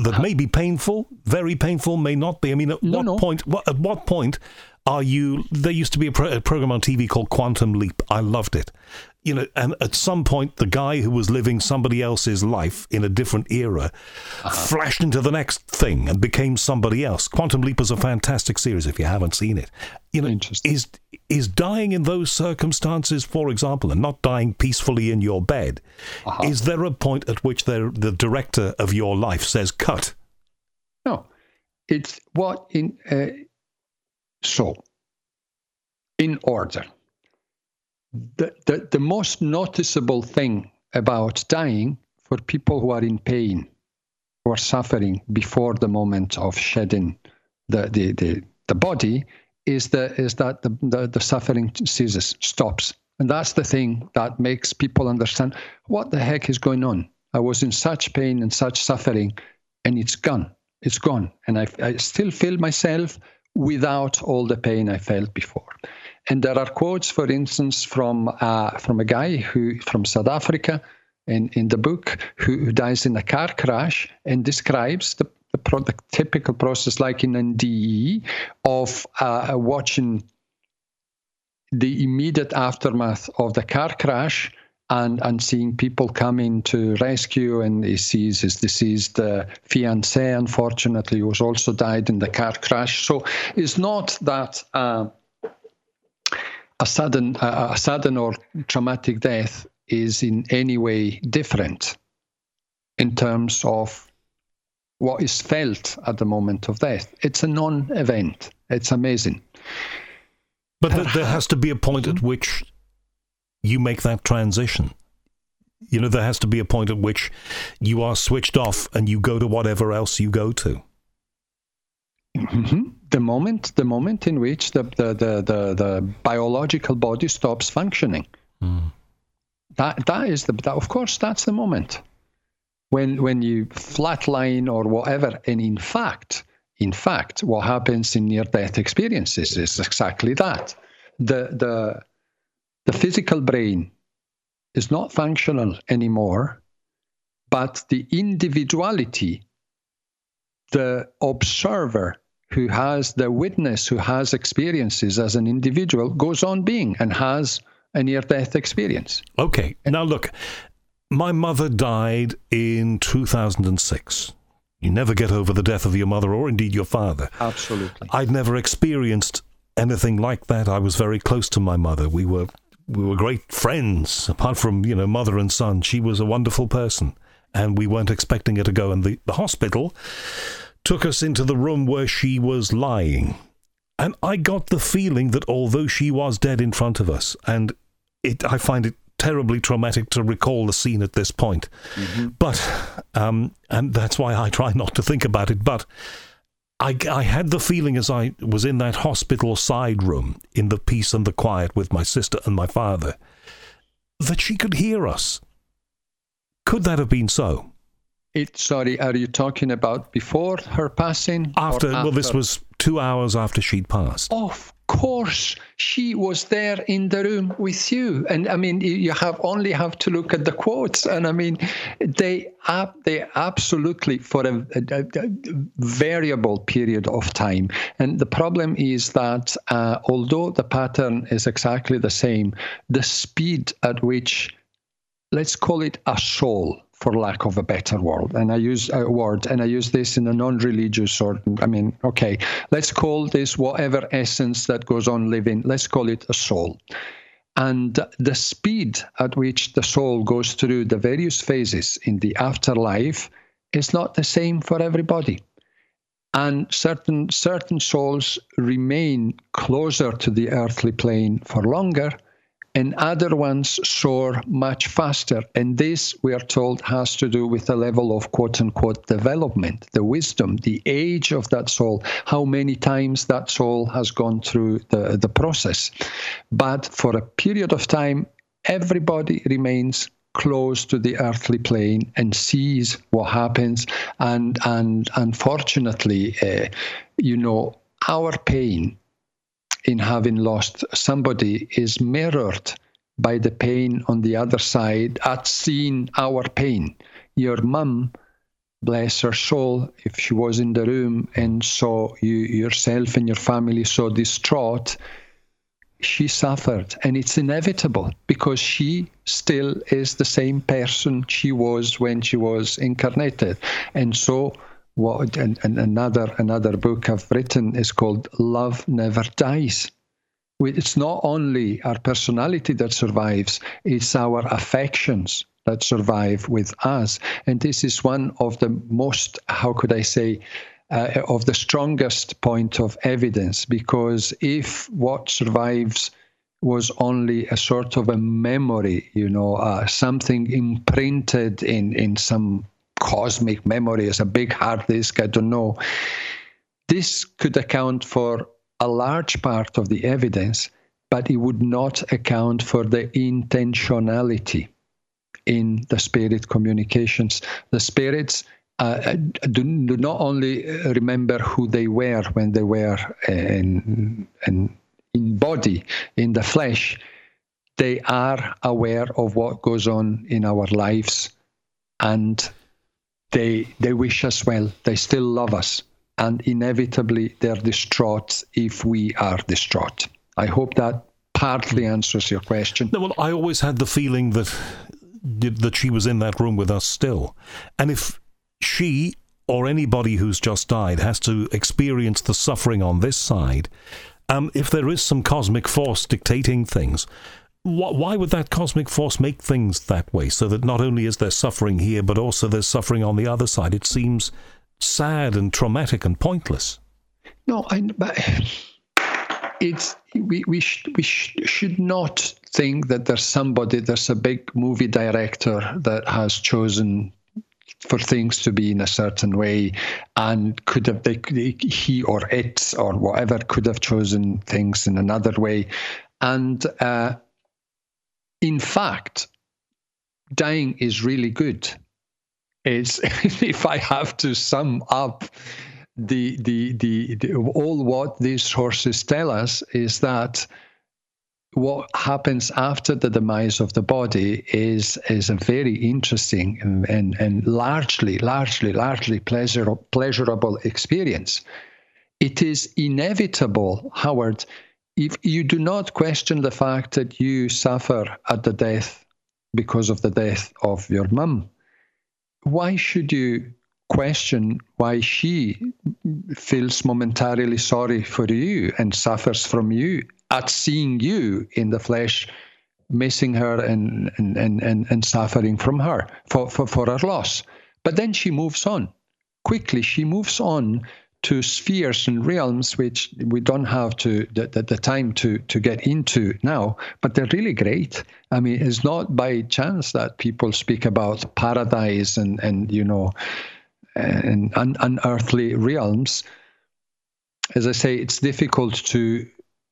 that may be painful, very painful, may not be. I mean, at no, what no. point? What, at what point are you? There used to be a, pro- a program on T V called Quantum Leap. I loved it. You know, and at some point, the guy who was living somebody else's life in a different era uh-huh. flashed into the next thing and became somebody else. Quantum Leap is a fantastic series if you haven't seen it. You know, is is dying in those circumstances, for example, and not dying peacefully in your bed, uh-huh. is there a point at which the director of your life says, cut? No. It's what in... Uh, so, in order... The, the, the most noticeable thing about dying for people who are in pain or suffering before the moment of shedding the, the, the, the body is, the, is that the, the, the suffering ceases, stops. And that's the thing that makes people understand what the heck is going on. I was in such pain and such suffering, and it's gone. It's gone. And I, I still feel myself without all the pain I felt before. And there are quotes, for instance, from uh, from a guy who from South Africa, in, in the book, who, who dies in a car crash and describes the, the, pro- the typical process, like in N D E, of uh, watching the immediate aftermath of the car crash and, and seeing people coming to rescue, and he sees his deceased uh, fiancé, unfortunately, who was also died in the car crash. So it's not that... Uh, A sudden, uh, a sudden or traumatic death is in any way different in terms of what is felt at the moment of death. It's a non-event. It's amazing. But there, there has to be a point at which you make that transition. You know, there has to be a point at which you are switched off and you go to whatever else you go to. Mm-hmm. The moment, the moment in which the the, the, the, the biological body stops functioning, mm. that that is the that, of course that's the moment when when you flatline or whatever. And in fact, in fact, what happens in near-death experiences is exactly that. The the the physical brain is not functional anymore, but the individuality, the observer who has the witness, who has experiences as an individual, goes on being and has a near-death experience. Okay. Now, look, my mother died in two thousand six. You never get over the death of your mother or indeed your father. Absolutely. I'd never experienced anything like that. I was very close to my mother. We were we were great friends, apart from, you know, mother and son. She was a wonderful person, and we weren't expecting her to go. And the, the hospital took us into the room where she was lying. And I got the feeling that although she was dead in front of us, and it, I find it terribly traumatic to recall the scene at this point, mm-hmm. but, um, and that's why I try not to think about it, but I, I had the feeling as I was in that hospital side room, in the peace and the quiet with my sister and my father, that she could hear us. Could that have been so? It, sorry, are you talking about before her passing? After, after? Well, this was two hours after she'd passed. Of course, she was there in the room with you. And I mean, you have only have to look at the quotes. And I mean, they they absolutely, for a, a, a variable period of time. And the problem is that uh, although the pattern is exactly the same, the speed at which, let's call it a soul, for lack of a better word, and I use a word, and I use this in a non-religious or, I mean, okay, let's call this whatever essence that goes on living, let's call it a soul. And the speed at which the soul goes through the various phases in the afterlife is not the same for everybody. And certain certain souls remain closer to the earthly plane for longer, and other ones soar much faster. And this, we are told, has to do with the level of quote-unquote development, the wisdom, the age of that soul, how many times that soul has gone through the, the process. But for a period of time, everybody remains close to the earthly plane and sees what happens. And, and unfortunately, uh, you know, our pain in having lost somebody is mirrored by the pain on the other side at seeing our pain. Your mum bless her soul, if she was in the room and saw you yourself and your family so distraught, she suffered. And it's inevitable because she still is the same person she was when she was incarnated. And so what and, and another another book I've written is called Love Never Dies. It's not only our personality that survives, it's our affections that survive with us. And this is one of the most, how could I say, uh, of the strongest point of evidence, because if what survives was only a sort of a memory, you know, uh, something imprinted in, in some cosmic memory as a big hard disk, I don't know, this could account for a large part of the evidence, but it would not account for the intentionality in the spirit communications. The spirits uh, do, do not only remember who they were when they were in, in, in body, in the flesh, they are aware of what goes on in our lives, and they they wish us well. They still love us. And inevitably, they're distraught if we are distraught. I hope that partly answers your question. No, well, I always had the feeling that that she was in that room with us still. And if she or anybody who's just died has to experience the suffering on this side, um, if there is some cosmic force dictating things, wh- why would that cosmic force make things that way, so that not only is there suffering here, but also there's suffering on the other side? It seems sad and traumatic and pointless. No, I, but it's we we sh- we sh- should not think that there's somebody, there's a big movie director that has chosen for things to be in a certain way, and could have they, they, he or it or whatever could have chosen things in another way, and uh, in fact, dying is really good. It's, if I have to sum up the, the the the all what these sources tell us, is that what happens after the demise of the body is is a very interesting and and, and largely largely largely pleasure, pleasurable experience. It is inevitable, Howard, if you do not question the fact that you suffer at the death because of the death of your mum. Why should you question why she feels momentarily sorry for you and suffers from you at seeing you in the flesh, missing her and and and, and, and suffering from her for, for, for her loss? But then she moves on. Quickly, she moves on to spheres and realms which we don't have to the, the, the time to, to get into now, but they're really great. I mean, it's not by chance that people speak about paradise and, and you know, and un, unearthly realms. As I say, it's difficult to,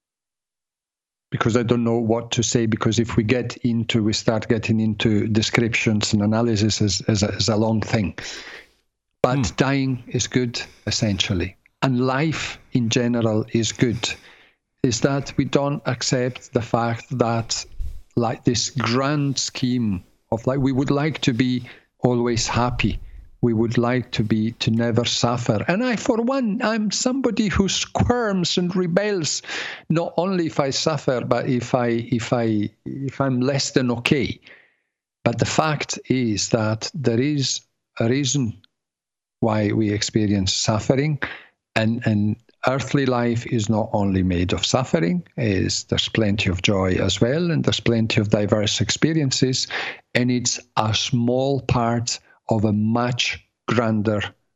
because I don't know what to say, because if we get into, we start getting into descriptions and analysis as, as, a, as a long thing. But mm. dying is good, essentially. And life in general is good. Is that we don't accept the fact that, like, this grand scheme of life, we would like to be always happy. We would like to be, to never suffer. And I, for one, I'm somebody who squirms and rebels, not only if I suffer, but if I, if I, if I'm less than okay. But the fact is that there is a reason why we experience suffering, and, and earthly life is not only made of suffering, is there's plenty of joy as well, and there's plenty of diverse experiences, and it's a small part of a much grander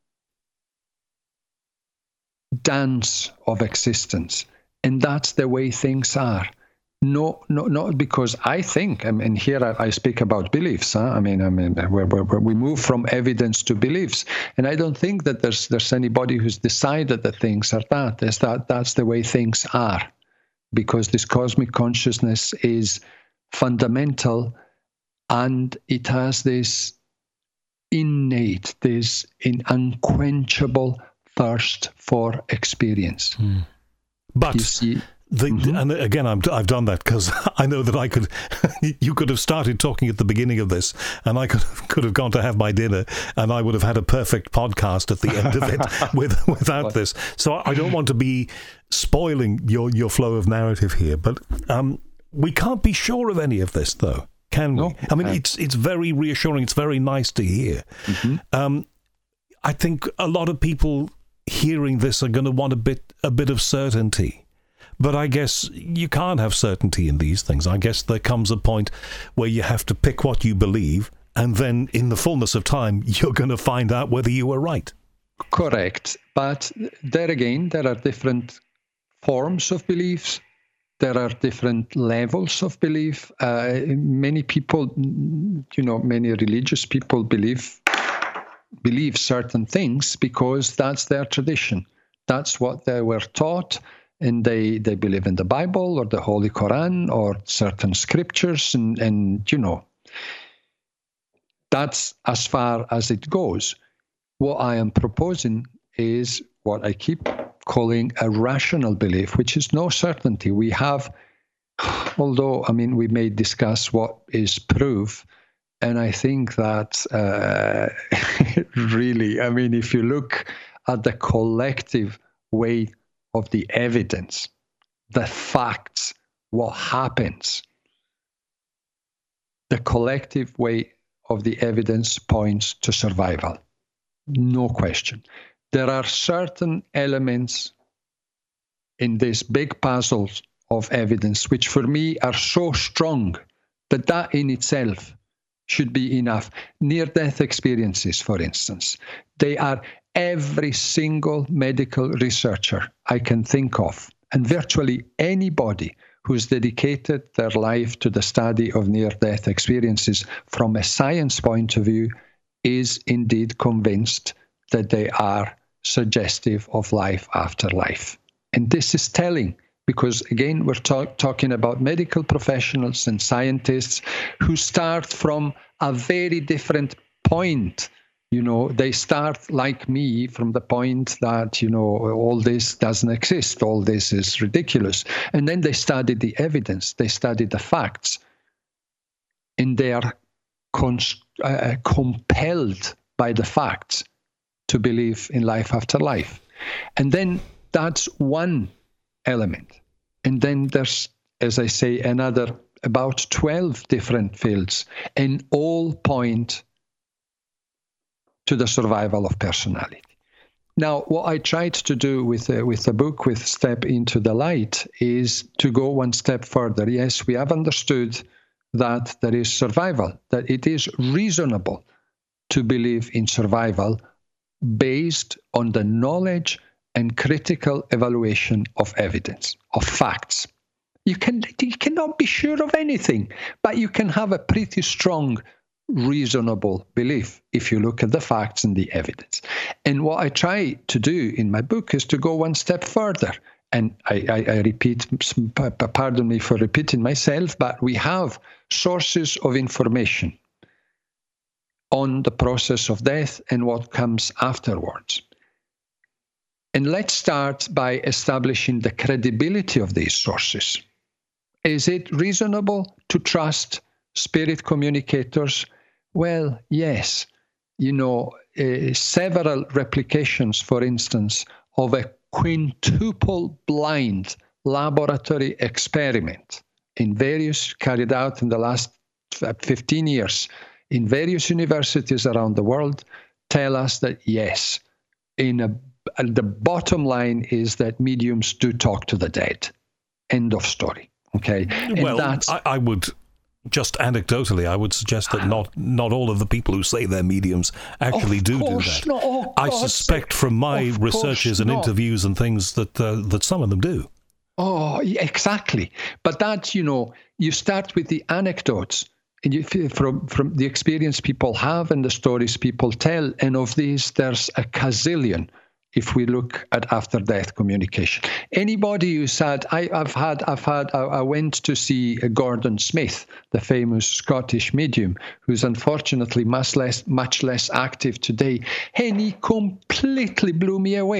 dance of existence. And that's the way things are. No, no, not because I think, I mean, here I, I speak about beliefs. Huh? I mean, I mean, where, where, where we move from evidence to beliefs, and I don't think that there's there's anybody who's decided that things are that. Is that that's the way things are, because this cosmic consciousness is fundamental, and it has this innate, this in unquenchable thirst for experience. Mm. But. You see, The, mm-hmm. And again, I'm, I've done that because I know that I could. You could have started talking at the beginning of this, and I could have, could have gone to have my dinner, and I would have had a perfect podcast at the end of it with, without this. So I don't want to be spoiling your, your flow of narrative here, but um, we can't be sure of any of this, though, can we? No, I mean, it's it's very reassuring. It's very nice to hear. Mm-hmm. Um, I think a lot of people hearing this are going to want a bit a bit of certainty. But I guess you can't have certainty in these things. I guess there comes a point where you have to pick what you believe, and then in the fullness of time, you're going to find out whether you were right. Correct. But there again, there are different forms of beliefs. There are different levels of belief. Uh, many people, you know, many religious people believe believe certain things because that's their tradition. That's what they were taught. And they, they believe in the Bible or the Holy Quran or certain scriptures. And, and, you know, that's as far as it goes. What I am proposing is what I keep calling a rational belief, which is no certainty. We have, although, I mean, we may discuss what is proof. And I think that uh, really, I mean, if you look at the collective weight of the evidence, the facts, what happens, the collective weight of the evidence points to survival. No question. There are certain elements in this big puzzle of evidence which for me are so strong that that in itself should be enough. Near-death experiences, for instance, they are every single medical researcher I can think of, and virtually anybody who's dedicated their life to the study of near-death experiences from a science point of view is indeed convinced that they are suggestive of life after life. And this is telling because, again, we're talk- talking about medical professionals and scientists who start from a very different point. You know, they start like me from the point that, you know, all this doesn't exist, all this is ridiculous. And then they study the evidence, they study the facts, and they are cons- uh, compelled by the facts to believe in life after life. And then that's one element. And then there's, as I say, another about twelve different fields, and all point to the survival of personality. Now, what I tried to do with uh, with the book, with Step Into the Light, is to go one step further. Yes, we have understood that there is survival, that it is reasonable to believe in survival based on the knowledge and critical evaluation of evidence, of facts. You can you cannot be sure of anything, but you can have a pretty strong reasonable belief if you look at the facts and the evidence. And what I try to do in my book is to go one step further. And I, I, I repeat, pardon me for repeating myself, but we have sources of information on the process of death and what comes afterwards. And let's start by establishing the credibility of these sources. Is it reasonable to trust spirit communicators? Well, yes. You know, uh, several replications, for instance, of a quintuple blind laboratory experiment in various, carried out in the last fifteen years in various universities around the world, tell us that yes, in a, the bottom line is that mediums do talk to the dead. End of story. Okay. Well, that's, I, I would just anecdotally, I would suggest that not not all of the people who say they're mediums actually do do that. Not, oh, I suspect from my researches and not. interviews and things that uh, that some of them do. Oh, exactly. But that's, you know, you start with the anecdotes and you, from from the experience people have and the stories people tell, and of these there's a gazillion. If we look at after-death communication, anybody who said, I, "I've had, I've had," I, I went to see Gordon Smith, the famous Scottish medium, who's unfortunately much less, much less active today, and he completely blew me away.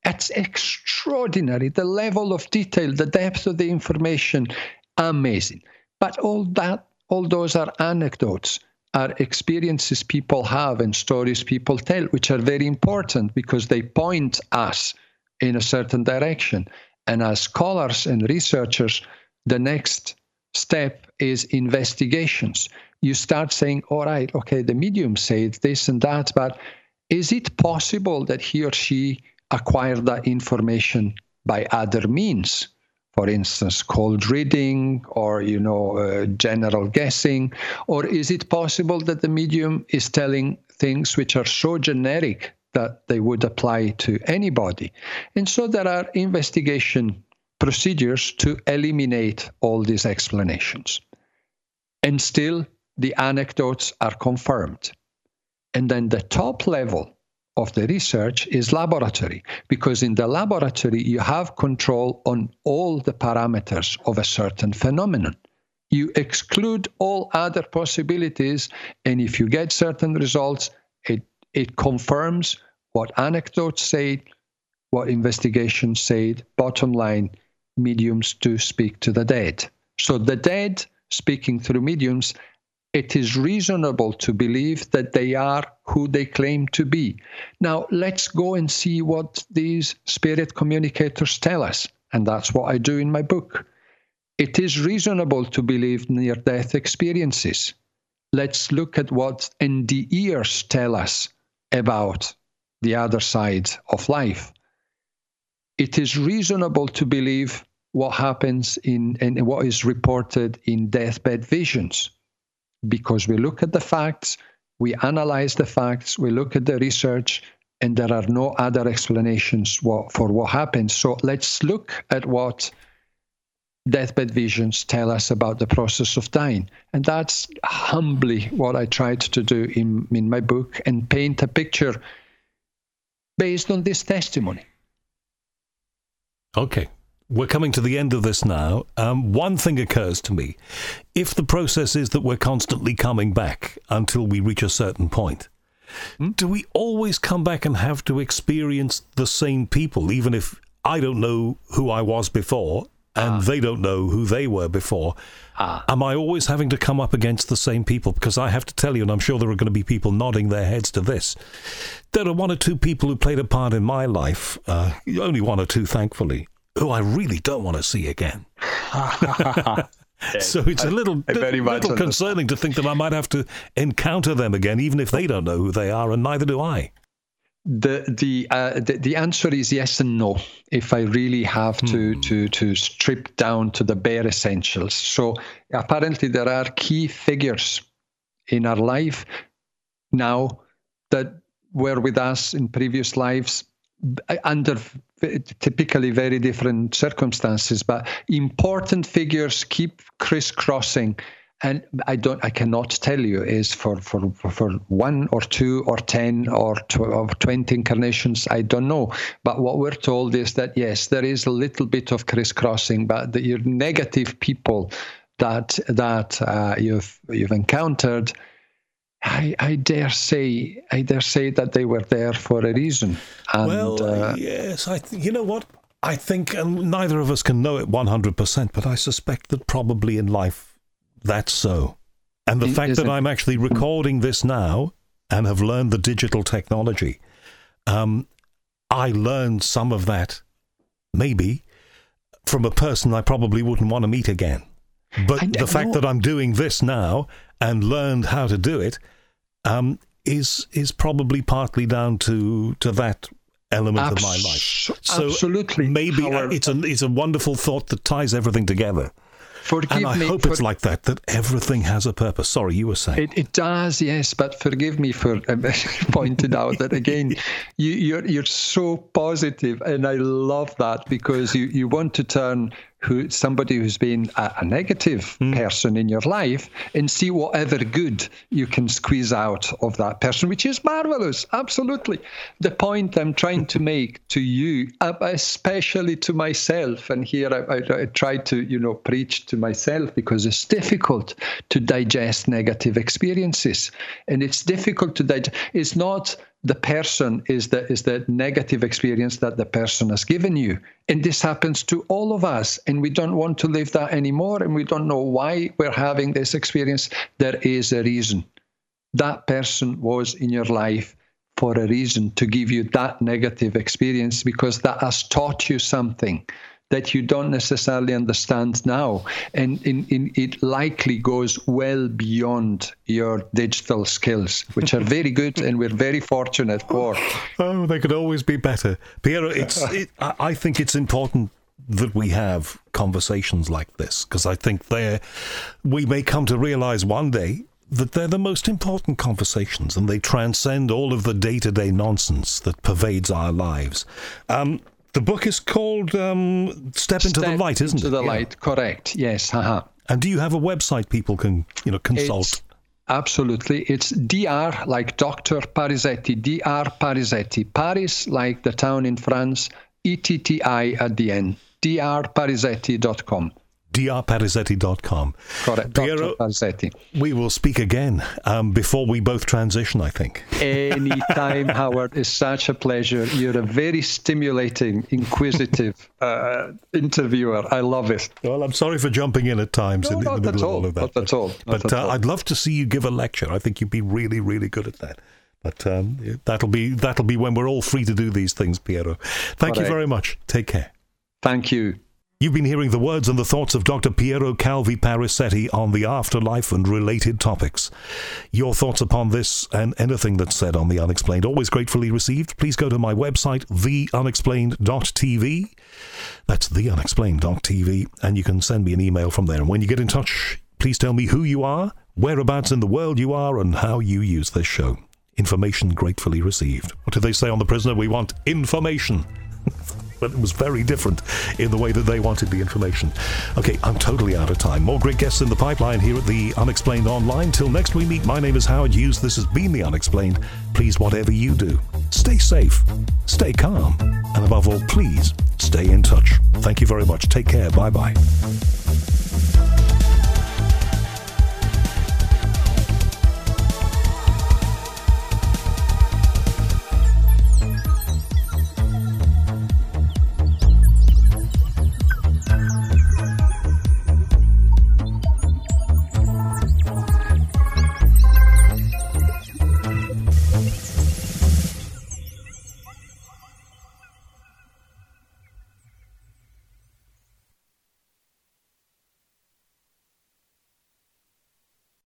It's extraordinary. The level of detail, the depth of the information, amazing. But all that, all those are anecdotes, are experiences people have and stories people tell, which are very important because they point us in a certain direction. And as scholars and researchers, the next step is investigations. You start saying, all right, okay, the medium said this and that, but is it possible that he or she acquired that information by other means? For instance, cold reading or, you know, uh, general guessing? Or is it possible that the medium is telling things which are so generic that they would apply to anybody? And so there are investigation procedures to eliminate all these explanations. And still, the anecdotes are confirmed. And then the top level of the research is laboratory, because in the laboratory, you have control on all the parameters of a certain phenomenon. You exclude all other possibilities, and if you get certain results, it, it confirms what anecdotes say, what investigations say. Bottom line, mediums do speak to the dead. So the dead speaking through mediums, it is reasonable to believe that they are who they claim to be. Now, let's go and see what these spirit communicators tell us. And that's what I do in my book. It is reasonable to believe near-death experiences. Let's look at what N D Ers tell us about the other side of life. It is reasonable to believe what happens in and what is reported in deathbed visions, because we look at the facts, we analyze the facts, we look at the research, and there are no other explanations for what happens. So let's look at what deathbed visions tell us about the process of dying. And that's humbly what I tried to do in, in my book, and paint a picture based on this testimony. Okay. We're coming to the end of this now. Um, one thing occurs to me. If the process is that we're constantly coming back until we reach a certain point, hmm? do we always come back and have to experience the same people, even if I don't know who I was before and ah. they don't know who they were before? Ah. Am I always having to come up against the same people? Because I have to tell you, and I'm sure there are going to be people nodding their heads to this, there are one or two people who played a part in my life, uh, only one or two, thankfully, who I really don't want to see again. So it's a little, I, I little concerning to think that I might have to encounter them again, even if they don't know who they are, and neither do I. The the uh, the, the answer is yes and no, if I really have to, hmm. to, to strip down to the bare essentials. So apparently there are key figures in our life now that were with us in previous lives under typically very different circumstances, but important figures keep crisscrossing. And I don't, I cannot tell you is for, for, for one or two or ten or, tw- or twenty incarnations, I don't know. But what we're told is that, yes, there is a little bit of crisscrossing, but the, your negative people that that uh, you've you've encountered, I, I dare say, I dare say that they were there for a reason. And, well, uh, yes, I th- you know what? I think, and neither of us can know it one hundred percent, but I suspect that probably in life that's so. And the it, fact that it? I'm actually recording this now and have learned the digital technology, um, I learned some of that, maybe, from a person I probably wouldn't want to meet again. But I, the I fact know. that I'm doing this now and learned how to do it um, is is probably partly down to to that element Abs- of my life. So absolutely. Maybe However, it's a it's a wonderful thought that ties everything together. Forgive and I me hope for, it's like that, that everything has a purpose. Sorry, you were saying. It, it does, yes, but forgive me for um, pointing out that, again, you, you're you're so positive, and I love that, because you, you want to turn who somebody who's been a, a negative mm. person in your life and see whatever good you can squeeze out of that person, which is marvelous, absolutely. The point I'm trying to make to you, especially to myself, and here I, I, I try to, you know, preach to myself, because it's difficult to digest negative experiences, and it's difficult to digest. It's not the person is the, is the negative experience that the person has given you. And this happens to all of us. And we don't want to live that anymore. And we don't know why we're having this experience. There is a reason. That person was in your life for a reason, to give you that negative experience, because that has taught you something that you don't necessarily understand now. And in, in, it likely goes well beyond your digital skills, which are very good and we're very fortunate for. Oh, they could always be better. Piero, it's, it, I think it's important that we have conversations like this, because I think they're, we may come to realize one day that they're the most important conversations, and they transcend all of the day-to-day nonsense that pervades our lives. Um, the book is called um, Step Into Step the Light, isn't into it? Into the yeah. Light, correct, yes. Uh-huh. And do you have a website people can, you know, consult? It's, absolutely. It's D R, like Doctor Parizetti, D R Parizetti. Paris, like the town in France, E T T I at the end, D R Parizetti dot com. D R Parizetti dot com. Correct, Doctor Parizetti. We will speak again um, before we both transition, I think. Anytime, Howard. It's such a pleasure. You're a very stimulating, inquisitive uh, interviewer. I love it. Well, I'm sorry for jumping in at times no, in, in the middle all, of all of that. Not at all. Not but at uh, all. I'd love to see you give a lecture. I think you'd be really, really good at that. But um, that'll be that'll be when we're all free to do these things, Piero. Thank Correct. you very much. Take care. Thank you. You've been hearing the words and the thoughts of Doctor Piero Calvi Parizetti on the afterlife and related topics. Your thoughts upon this and anything that's said on The Unexplained, always gratefully received. Please go to my website, the unexplained dot t v. That's the unexplained dot t v, and you can send me an email from there. And when you get in touch, please tell me who you are, whereabouts in the world you are, and how you use this show. Information gratefully received. What do they say on The Prisoner? We want information. But it was very different in the way that they wanted the information. Okay, I'm totally out of time. More great guests in the pipeline here at The Unexplained Online. Till next we meet, my name is Howard Hughes. This has been The Unexplained. Please, whatever you do, stay safe, stay calm, and above all, please, stay in touch. Thank you very much. Take care. Bye-bye.